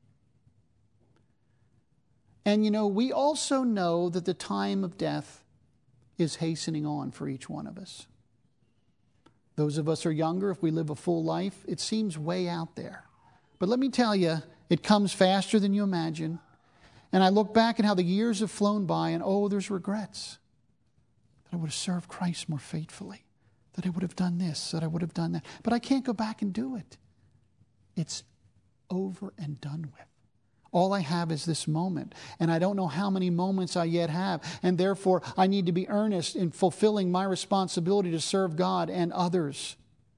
And you know, we also know that the time of death is hastening on for each one of us. Those of us who are younger, if we live a full life, it seems way out there. But let me tell you, it comes faster than you imagine. And I look back at how the years have flown by, and oh, there's regrets. That I would have served Christ more faithfully. That I would have done this, that I would have done that. But I can't go back and do it. It's over and done with. All I have is this moment. And I don't know how many moments I yet have. And therefore, I need to be earnest in fulfilling my responsibility to serve God and others.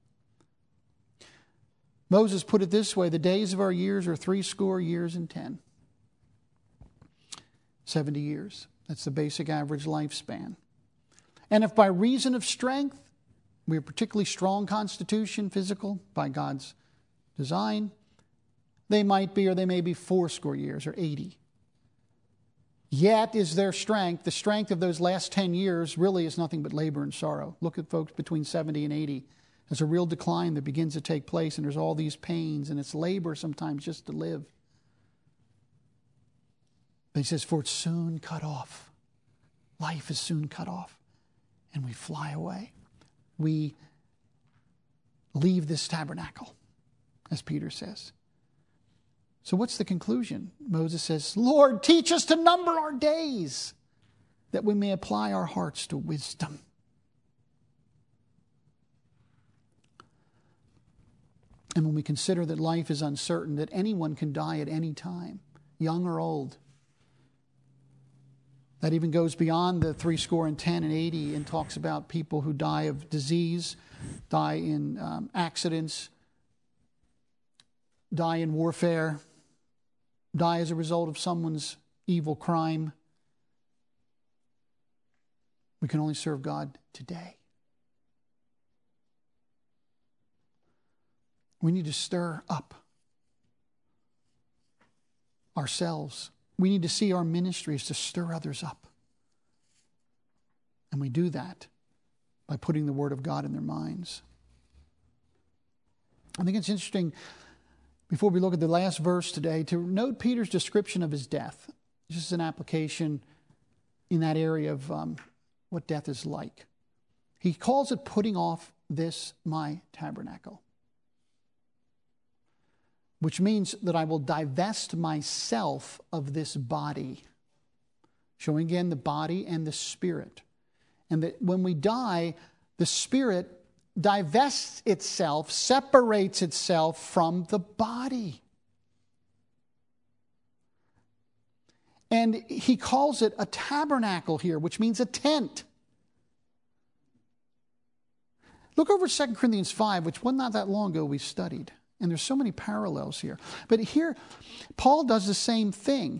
Moses put it this way: the days of our years are three score years and ten. seventy years. That's the basic average lifespan. And if by reason of strength, we have a particularly strong constitution, physical, by God's design, they might be, or they may be four score years or eighty. Yet is their strength, the strength of those last ten years really is nothing but labor and sorrow. Look at folks between seventy and eighty. There's a real decline that begins to take place, and there's all these pains, and it's labor sometimes just to live. But he says, for it's soon cut off. Life is soon cut off, and we fly away. We leave this tabernacle, as Peter says. So what's the conclusion? Moses says, Lord, teach us to number our days, that we may apply our hearts to wisdom. And when we consider that life is uncertain, that anyone can die at any time, young or old, that even goes beyond the three score and ten and eighty and talks about people who die of disease, die in um, accidents, die in warfare, die as a result of someone's evil crime. We can only serve God today. We need to stir up ourselves. We need to see our ministries to stir others up. And we do that by putting the Word of God in their minds. I think it's interesting, before we look at the last verse today, to note Peter's description of his death. This is an application in that area of um, what death is like. He calls it putting off this my tabernacle, which means that I will divest myself of this body, showing again the body and the spirit. And that when we die, the spirit divests itself, separates itself from the body. And he calls it a tabernacle here, which means a tent. Look over Second Corinthians five, which was not that long ago we studied. And there's so many parallels here. But here, Paul does the same thing.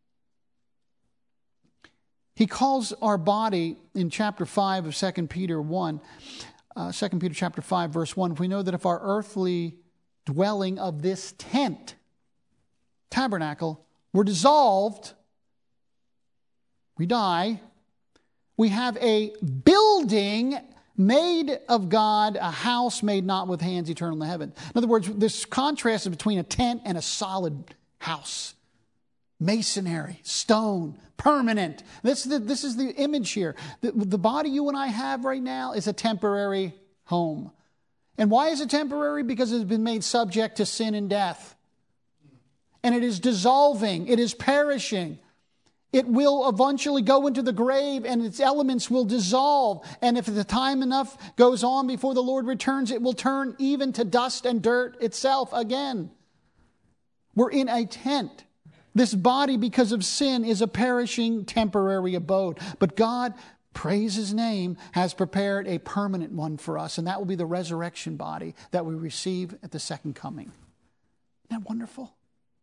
He calls our body in chapter five of Second Peter one, uh, Second Peter chapter five, verse one, we know that if our earthly dwelling of this tent, tabernacle, were dissolved, we die, we have a building made of God, a house made not with hands, eternal in the heaven. In other words, this contrast is between a tent and a solid house. Masonry, stone, permanent. This, this is the image here. The, the body you and I have right now is a temporary home. And why is it temporary? Because it has been made subject to sin and death. And it is dissolving. It is perishing. It will eventually go into the grave and its elements will dissolve. And if the time enough goes on before the Lord returns, it will turn even to dust and dirt itself again. We're in a tent. This body, because of sin, is a perishing temporary abode. But God, praise His name, has prepared a permanent one for us. And that will be the resurrection body that we receive at the second coming. Isn't that wonderful?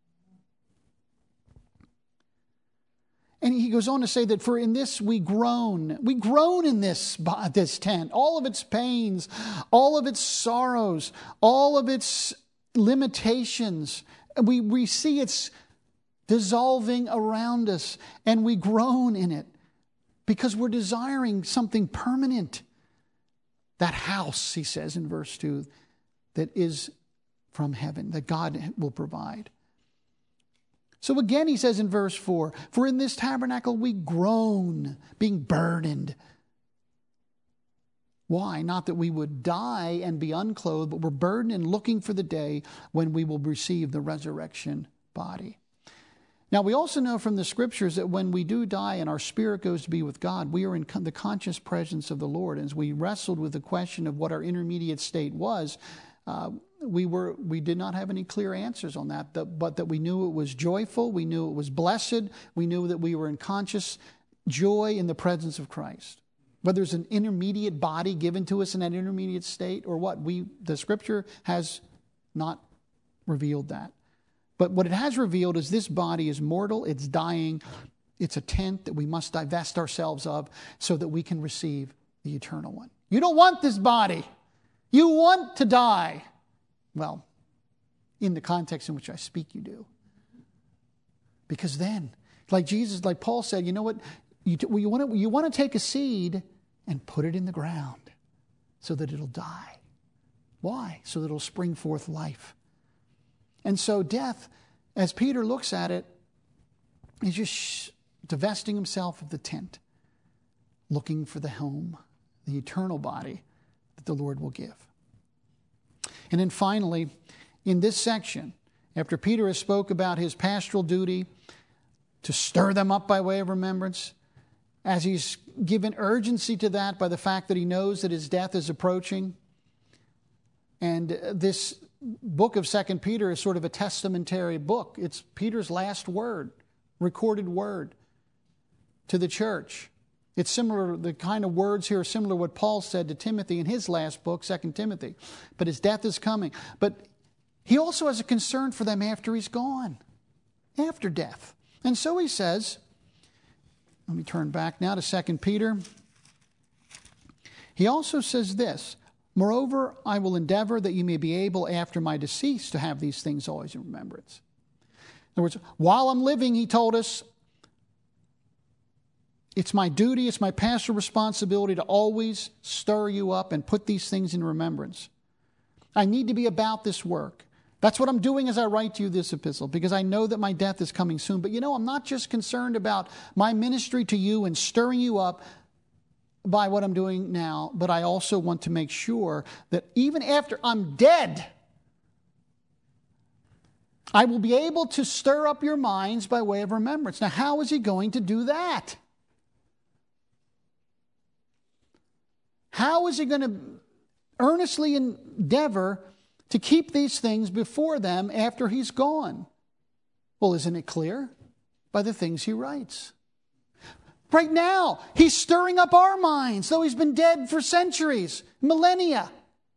And he goes on to say that for in this we groan. We groan in this, this tent. All of its pains, all of its sorrows, all of its limitations. We, we see its dissolving around us, and we groan in it because we're desiring something permanent. That house, he says in verse two, that is from heaven, that God will provide. So again, he says in verse four, for in this tabernacle we groan, being burdened. Why? Not that we would die and be unclothed, but we're burdened and looking for the day when we will receive the resurrection body. Now, we also know from the scriptures that when we do die and our spirit goes to be with God, we are in the conscious presence of the Lord. As we wrestled with the question of what our intermediate state was, uh, we were we did not have any clear answers on that, but that we knew it was joyful, we knew it was blessed, we knew that we were in conscious joy in the presence of Christ. Whether there's an intermediate body given to us in that intermediate state or what, we the scripture has not revealed that. But what it has revealed is this body is mortal, it's dying, it's a tent that we must divest ourselves of so that we can receive the eternal one. You don't want this body. You want to die. Well, in the context in which I speak, you do. Because then, like Jesus, like Paul said, you know what? You, you, want to, you want to take a seed and put it in the ground so that it'll die. Why? So that it'll spring forth life. And so death, as Peter looks at it, is just divesting himself of the tent, looking for the home, the eternal body that the Lord will give. And then finally, in this section, after Peter has spoke about his pastoral duty to stir them up by way of remembrance, as he's given urgency to that by the fact that he knows that his death is approaching, and this book of Second Peter is sort of a testamentary book. It's Peter's last word, recorded word to the church. It's similar, the kind of words here are similar to what Paul said to Timothy in his last book, Second Timothy. But his death is coming. But he also has a concern for them after he's gone, after death. And so he says, let me turn back now to Second Peter. He also says this, moreover, I will endeavor that you may be able after my decease to have these things always in remembrance. In other words, while I'm living, he told us, it's my duty, it's my pastoral responsibility to always stir you up and put these things in remembrance. I need to be about this work. That's what I'm doing as I write to you this epistle, because I know that my death is coming soon. But you know, I'm not just concerned about my ministry to you and stirring you up by what I'm doing now, but I also want to make sure that even after I'm dead, I will be able to stir up your minds by way of remembrance. Now, how is he going to do that? How is he going to earnestly endeavor to keep these things before them after he's gone? Well, isn't it clear? By the things he writes. Right now, he's stirring up our minds, though he's been dead for centuries, millennia.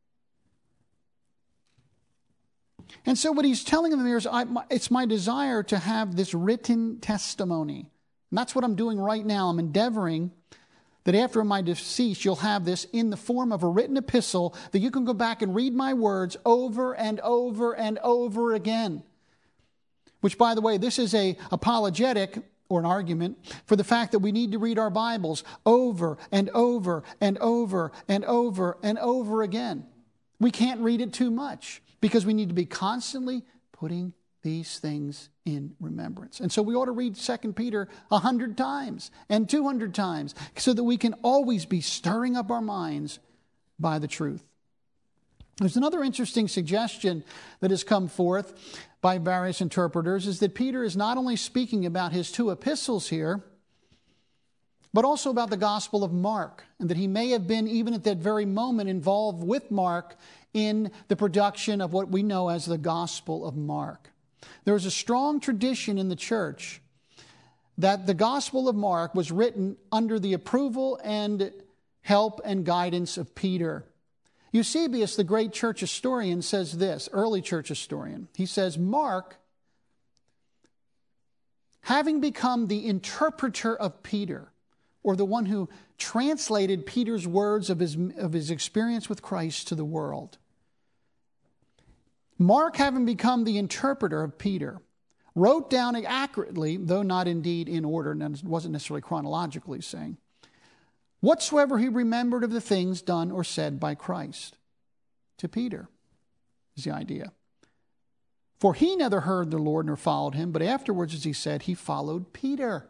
And so what he's telling them here is, I, my, it's my desire to have this written testimony. And that's what I'm doing right now. I'm endeavoring that after my decease, you'll have this in the form of a written epistle that you can go back and read my words over and over and over again. Which, by the way, this is a apologetic or an argument for the fact that we need to read our Bibles over and over and over and over and over again. We can't read it too much because we need to be constantly putting these things in remembrance. And so we ought to read Second Peter a hundred times and two hundred times so that we can always be stirring up our minds by the truth. There's another interesting suggestion that has come forth by various interpreters is that Peter is not only speaking about his two epistles here, but also about the Gospel of Mark, and that he may have been, even at that very moment, involved with Mark in the production of what we know as the Gospel of Mark. There is a strong tradition in the church that the Gospel of Mark was written under the approval and help and guidance of Peter. Eusebius, the great church historian, says this, early church historian. He says, Mark, having become the interpreter of Peter, or the one who translated Peter's words of his, of his experience with Christ to the world. Mark, having become the interpreter of Peter, wrote down accurately, though not indeed in order, and it wasn't necessarily chronologically saying, whatsoever he remembered of the things done or said by Christ to Peter, is the idea. For he neither heard the Lord nor followed him, but afterwards, as he said, he followed Peter,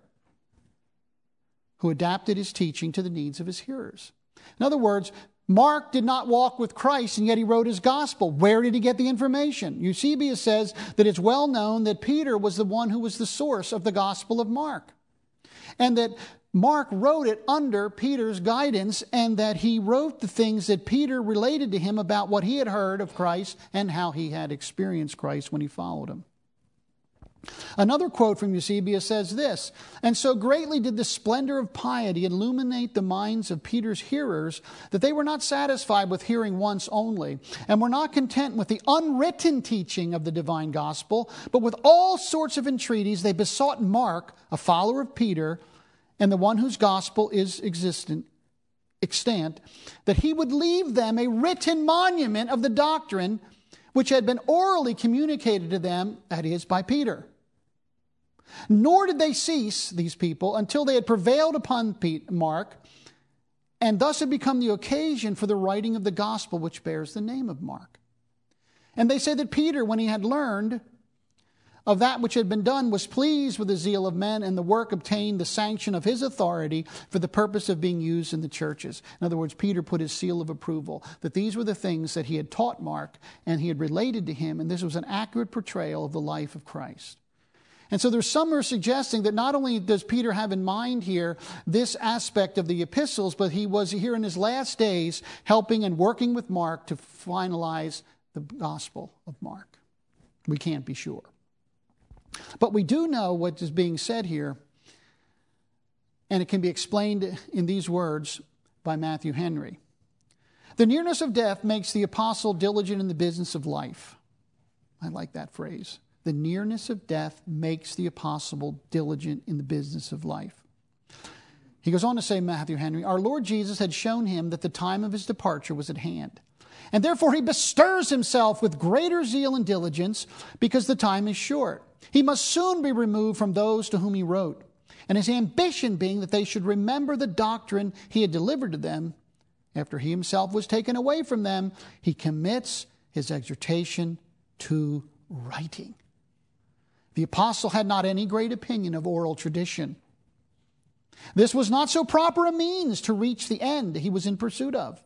who adapted his teaching to the needs of his hearers. In other words, Mark did not walk with Christ, and yet he wrote his gospel. Where did he get the information? Eusebius says that it's well known that Peter was the one who was the source of the Gospel of Mark, and that Mark wrote it under Peter's guidance, and that he wrote the things that Peter related to him about what he had heard of Christ and how he had experienced Christ when he followed him. Another quote from Eusebius says this, and so greatly did the splendor of piety illuminate the minds of Peter's hearers that they were not satisfied with hearing once only, and were not content with the unwritten teaching of the divine gospel, but with all sorts of entreaties they besought Mark, a follower of Peter, and the one whose gospel is existent, extant, that he would leave them a written monument of the doctrine which had been orally communicated to them, that is, by Peter. Nor did they cease, these people, until they had prevailed upon Mark, and thus had become the occasion for the writing of the gospel which bears the name of Mark. And they say that Peter, when he had learned of that which had been done, was pleased with the zeal of men, and the work obtained the sanction of his authority for the purpose of being used in the churches. In other words, Peter put his seal of approval, that these were the things that he had taught Mark, and he had related to him, and this was an accurate portrayal of the life of Christ. And so there's some who are suggesting that not only does Peter have in mind here this aspect of the epistles, but he was here in his last days helping and working with Mark to finalize the gospel of Mark. We can't be sure. But we do know what is being said here, and it can be explained in these words by Matthew Henry. The nearness of death makes the apostle diligent in the business of life. I like that phrase. The nearness of death makes the apostle diligent in the business of life. He goes on to say, Matthew Henry, our Lord Jesus had shown him that the time of his departure was at hand. And therefore he bestirs himself with greater zeal and diligence because the time is short. He must soon be removed from those to whom he wrote. And his ambition being that they should remember the doctrine he had delivered to them, after he himself was taken away from them, he commits his exhortation to writing. The apostle had not any great opinion of oral tradition. This was not so proper a means to reach the end he was in pursuit of.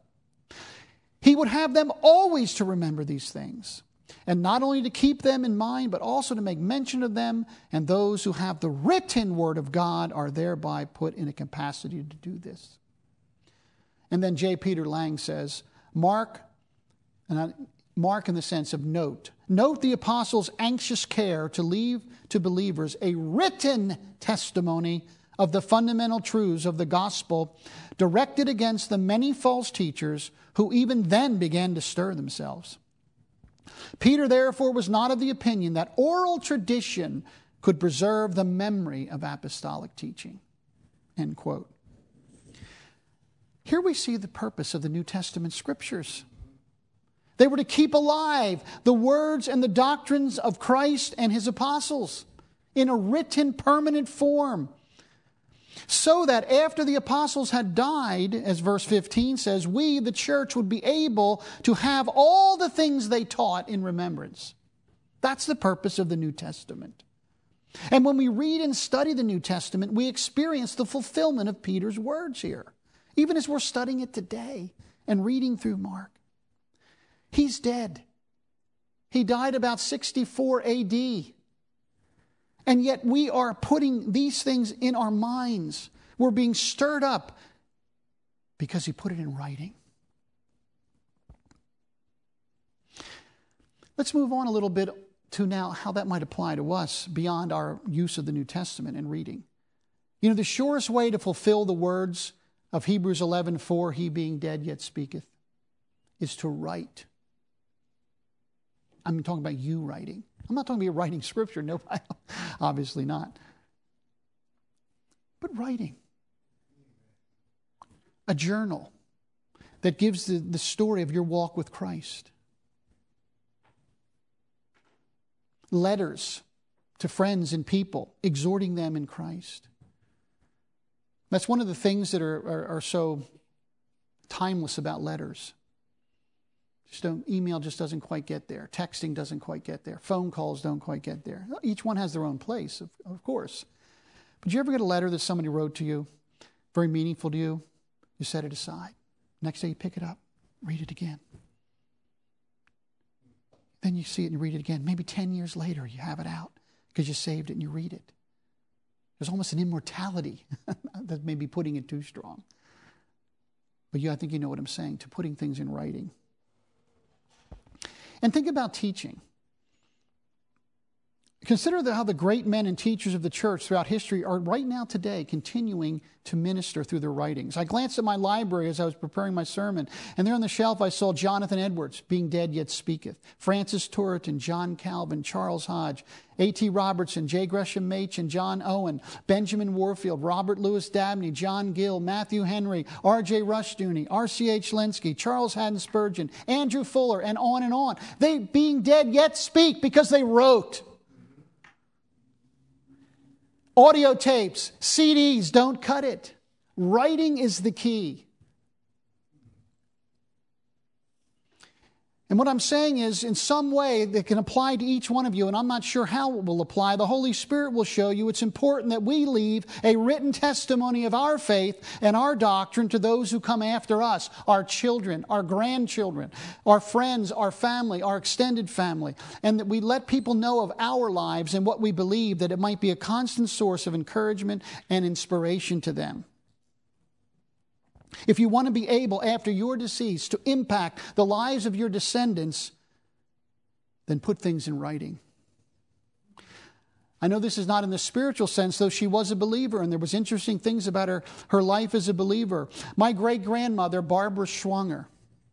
He would have them always to remember these things, and not only to keep them in mind, but also to make mention of them, and those who have the written word of God are thereby put in a capacity to do this. And then J. Peter Lang says, Mark, and I, Mark in the sense of note. Note the apostle's anxious care to leave to believers a written testimony of the fundamental truths of the gospel directed against the many false teachers who even then began to stir themselves. Peter, therefore, was not of the opinion that oral tradition could preserve the memory of apostolic teaching. End quote. Here we see the purpose of the New Testament scriptures. They were to keep alive the words and the doctrines of Christ and his apostles in a written, permanent form, so that after the apostles had died, as verse fifteen says, we, the church, would be able to have all the things they taught in remembrance. That's the purpose of the New Testament. And when we read and study the New Testament, we experience the fulfillment of Peter's words here, even as we're studying it today and reading through Mark. He's dead. He died about sixty-four A D. And yet we are putting these things in our minds. We're being stirred up because he put it in writing. Let's move on a little bit to now how that might apply to us beyond our use of the New Testament and reading. You know, the surest way to fulfill the words of Hebrews eleven four, he being dead yet speaketh, is to write. I'm talking about you writing. I'm not talking about writing scripture. No, obviously not. But writing. A journal that gives the, the story of your walk with Christ. Letters to friends and people, exhorting them in Christ. That's one of the things that are, are, are so timeless about letters. Just don't, email just doesn't quite get there. Texting doesn't quite get there. Phone calls don't quite get there. Each one has their own place, of, of course. But did you ever get a letter that somebody wrote to you, very meaningful to you? You set it aside. Next day you pick it up, read it again. Then you see it and you read it again. Maybe ten years later you have it out because you saved it and you read it. There's almost an immortality. That may be putting it too strong. But you, I think you know what I'm saying, to putting things in writing. And think about teaching. Consider the, how the great men and teachers of the church throughout history are right now today continuing to minister through their writings. I glanced at my library as I was preparing my sermon, and there on the shelf I saw Jonathan Edwards, being dead yet speaketh, Francis Turretin, John Calvin, Charles Hodge, A T Robertson, J. Gresham Machen, John Owen, Benjamin Warfield, Robert Louis Dabney, John Gill, Matthew Henry, R J Rushdoony, R C H Lenski, Charles Haddon Spurgeon, Andrew Fuller, and on and on. They, being dead yet speak because they wrote. Audio tapes, C Ds, don't cut it. Writing is the key. And what I'm saying is, in some way that can apply to each one of you, and I'm not sure how it will apply, the Holy Spirit will show you it's important that we leave a written testimony of our faith and our doctrine to those who come after us, our children, our grandchildren, our friends, our family, our extended family, and that we let people know of our lives and what we believe, that it might be a constant source of encouragement and inspiration to them. If you want to be able, after your decease, to impact the lives of your descendants, then put things in writing. I know this is not in the spiritual sense, though she was a believer, and there was interesting things about her, her life as a believer. My great-grandmother, Barbara Schwanger,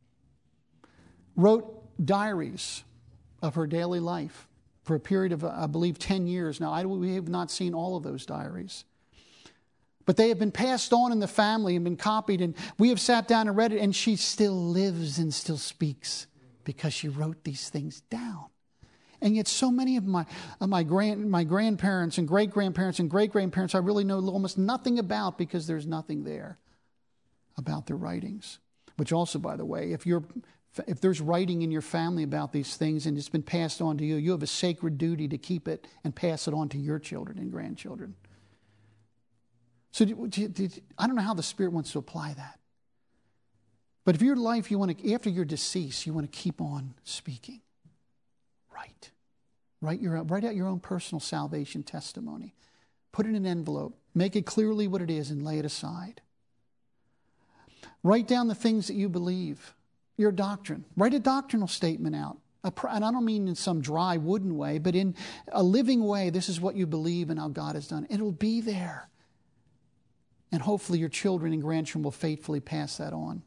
wrote diaries of her daily life for a period of, I believe, ten years. Now, I, we have not seen all of those diaries. But they have been passed on in the family and been copied, and we have sat down and read it, and she still lives and still speaks because she wrote these things down. And yet so many of my of my grand my grandparents and great-grandparents and great-grandparents I really know almost nothing about, because there's nothing there about their writings. Which also, by the way, if you're if there's writing in your family about these things and it's been passed on to you, you have a sacred duty to keep it and pass it on to your children and grandchildren. So I don't know how the Spirit wants to apply that. But if your life, you want to, after your decease, you want to keep on speaking, write. Write, your, write out your own personal salvation testimony. Put it in an envelope. Make it clearly what it is and lay it aside. Write down the things that you believe, your doctrine. Write a doctrinal statement out. A, and I don't mean in some dry, wooden way, but in a living way. This is what you believe and how God has done. It'll be there. And hopefully your children and grandchildren will faithfully pass that on.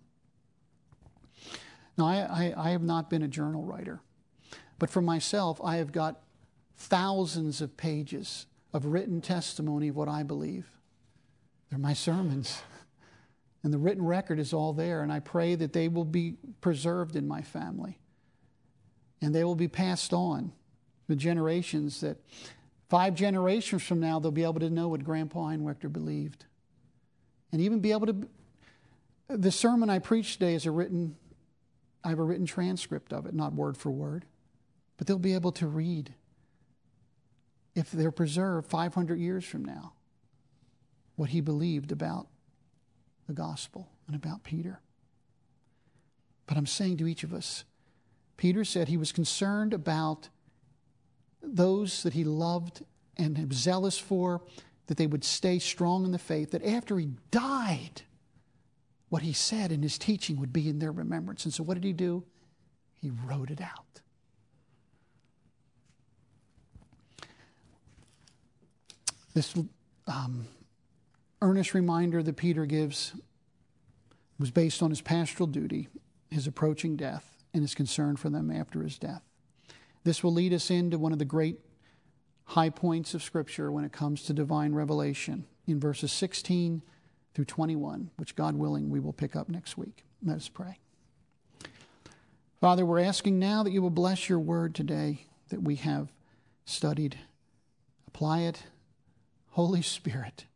Now, I, I, I have not been a journal writer. But for myself, I have got thousands of pages of written testimony of what I believe. They're my sermons. And the written record is all there. And I pray that they will be preserved in my family. And they will be passed on. The generations that Five generations from now, they'll be able to know what Grandpa Einwechter believed. And even be able to... The sermon I preached today is a written... I have a written transcript of it, not word for word. But they'll be able to read, if they're preserved five hundred years from now, what he believed about the gospel and about Peter. But I'm saying to each of us, Peter said he was concerned about those that he loved and was zealous for, that they would stay strong in the faith, that after he died, what he said in his teaching would be in their remembrance. And so what did he do? He wrote it out. This um, earnest reminder that Peter gives was based on his pastoral duty, his approaching death, and his concern for them after his death. This will lead us into one of the great high points of Scripture when it comes to divine revelation in verses sixteen through twenty-one, which, God willing, we will pick up next week. Let us pray. Father, we're asking now that you will bless your word today that we have studied. Apply it, Holy Spirit,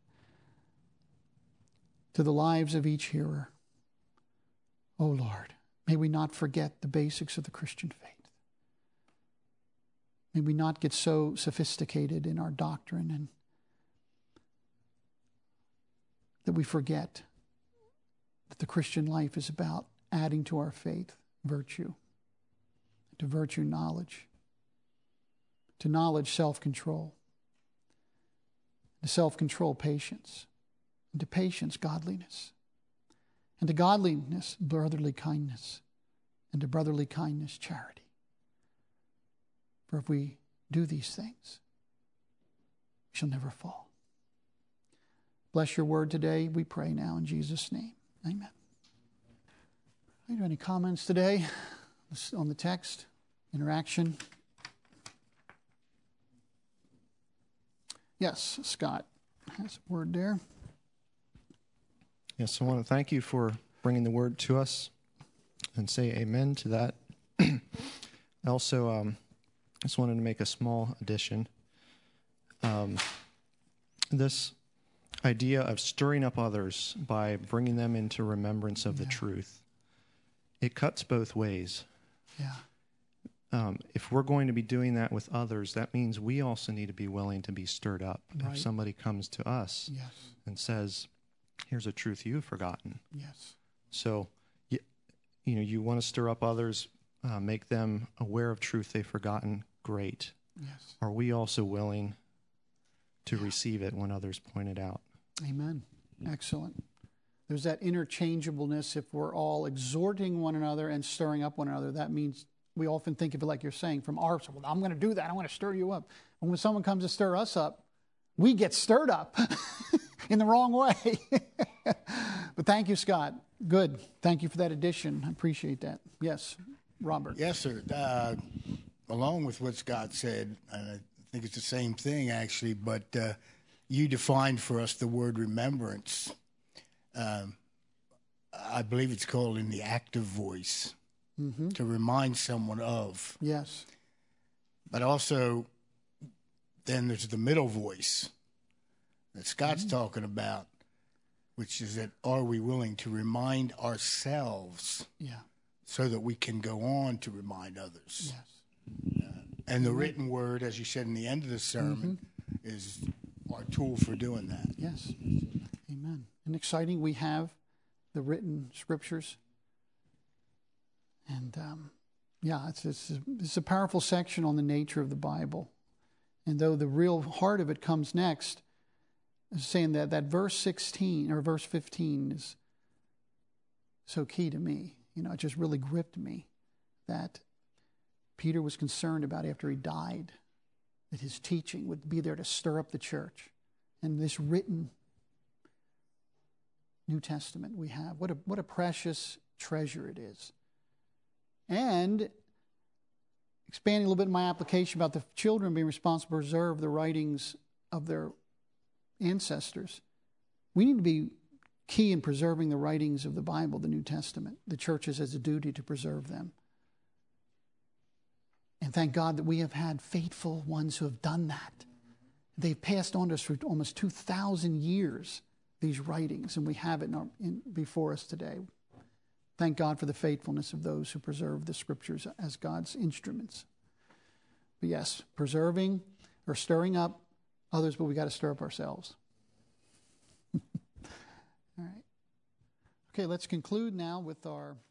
to the lives of each hearer. Oh Lord, may we not forget the basics of the Christian faith. May we not get so sophisticated in our doctrine and that we forget that the Christian life is about adding to our faith virtue, to virtue knowledge, to knowledge self-control, to self-control patience, and to patience godliness, and to godliness brotherly kindness, and to brotherly kindness charity. For if we do these things, we shall never fall. Bless your word today, we pray now in Jesus' name. Amen. Are there any comments today on the text, interaction? Yes, Scott has a word there. Yes, I want to thank you for bringing the word to us and say amen to that. Also, um, I just wanted to make a small addition. Um, this idea of stirring up others by bringing them into remembrance of yeah. the truth, it cuts both ways. Yeah. Um, if we're going to be doing that with others, that means we also need to be willing to be stirred up. Right. If somebody comes to us yes. and says, here's a truth you've forgotten. Yes. So, you, you know, you want to stir up others, uh, make them aware of truth they've forgotten. Great. Yes. Are we also willing to yeah. receive it when others point it out? Amen. Excellent. There's that interchangeableness. If we're all exhorting one another and stirring up one another, that means we often think of it like you're saying from our, well, I'm going to do that. I want to stir you up. And when someone comes to stir us up, we get stirred up in the wrong way. But thank you, Scott. Good. Thank you for that addition. I appreciate that. Yes, Robert. Yes, sir. Uh, along with what Scott said, and I think it's the same thing, actually, but uh, you defined for us the word remembrance. Um, I believe it's called in the active voice, mm-hmm. to remind someone of. Yes. But also, then there's the middle voice that Scott's mm-hmm. talking about, which is that are we willing to remind ourselves yeah. so that we can go on to remind others? Yes. Uh, and the written word, as you said in the end of the sermon, mm-hmm. is our tool for doing that. Yes. Amen. And exciting, we have the written scriptures. And um, yeah, it's, it's, it's a powerful section on the nature of the Bible. And though the real heart of it comes next, is saying that that verse sixteen or verse fifteen is so key to me. You know, it just really gripped me that Peter was concerned about after he died, that his teaching would be there to stir up the church. And this written New Testament we have, what a what a precious treasure it is. And expanding a little bit in my application about the children being responsible to preserve the writings of their ancestors, we need to be key in preserving the writings of the Bible, the New Testament. The church has a duty to preserve them. And thank God that we have had faithful ones who have done that. they've passed on to us for almost two thousand years, these writings, and we have it in our, in, before us today. Thank God for the faithfulness of those who preserve the Scriptures as God's instruments. But yes, preserving or stirring up others, but we got to stir up ourselves. All right. Okay, let's conclude now with our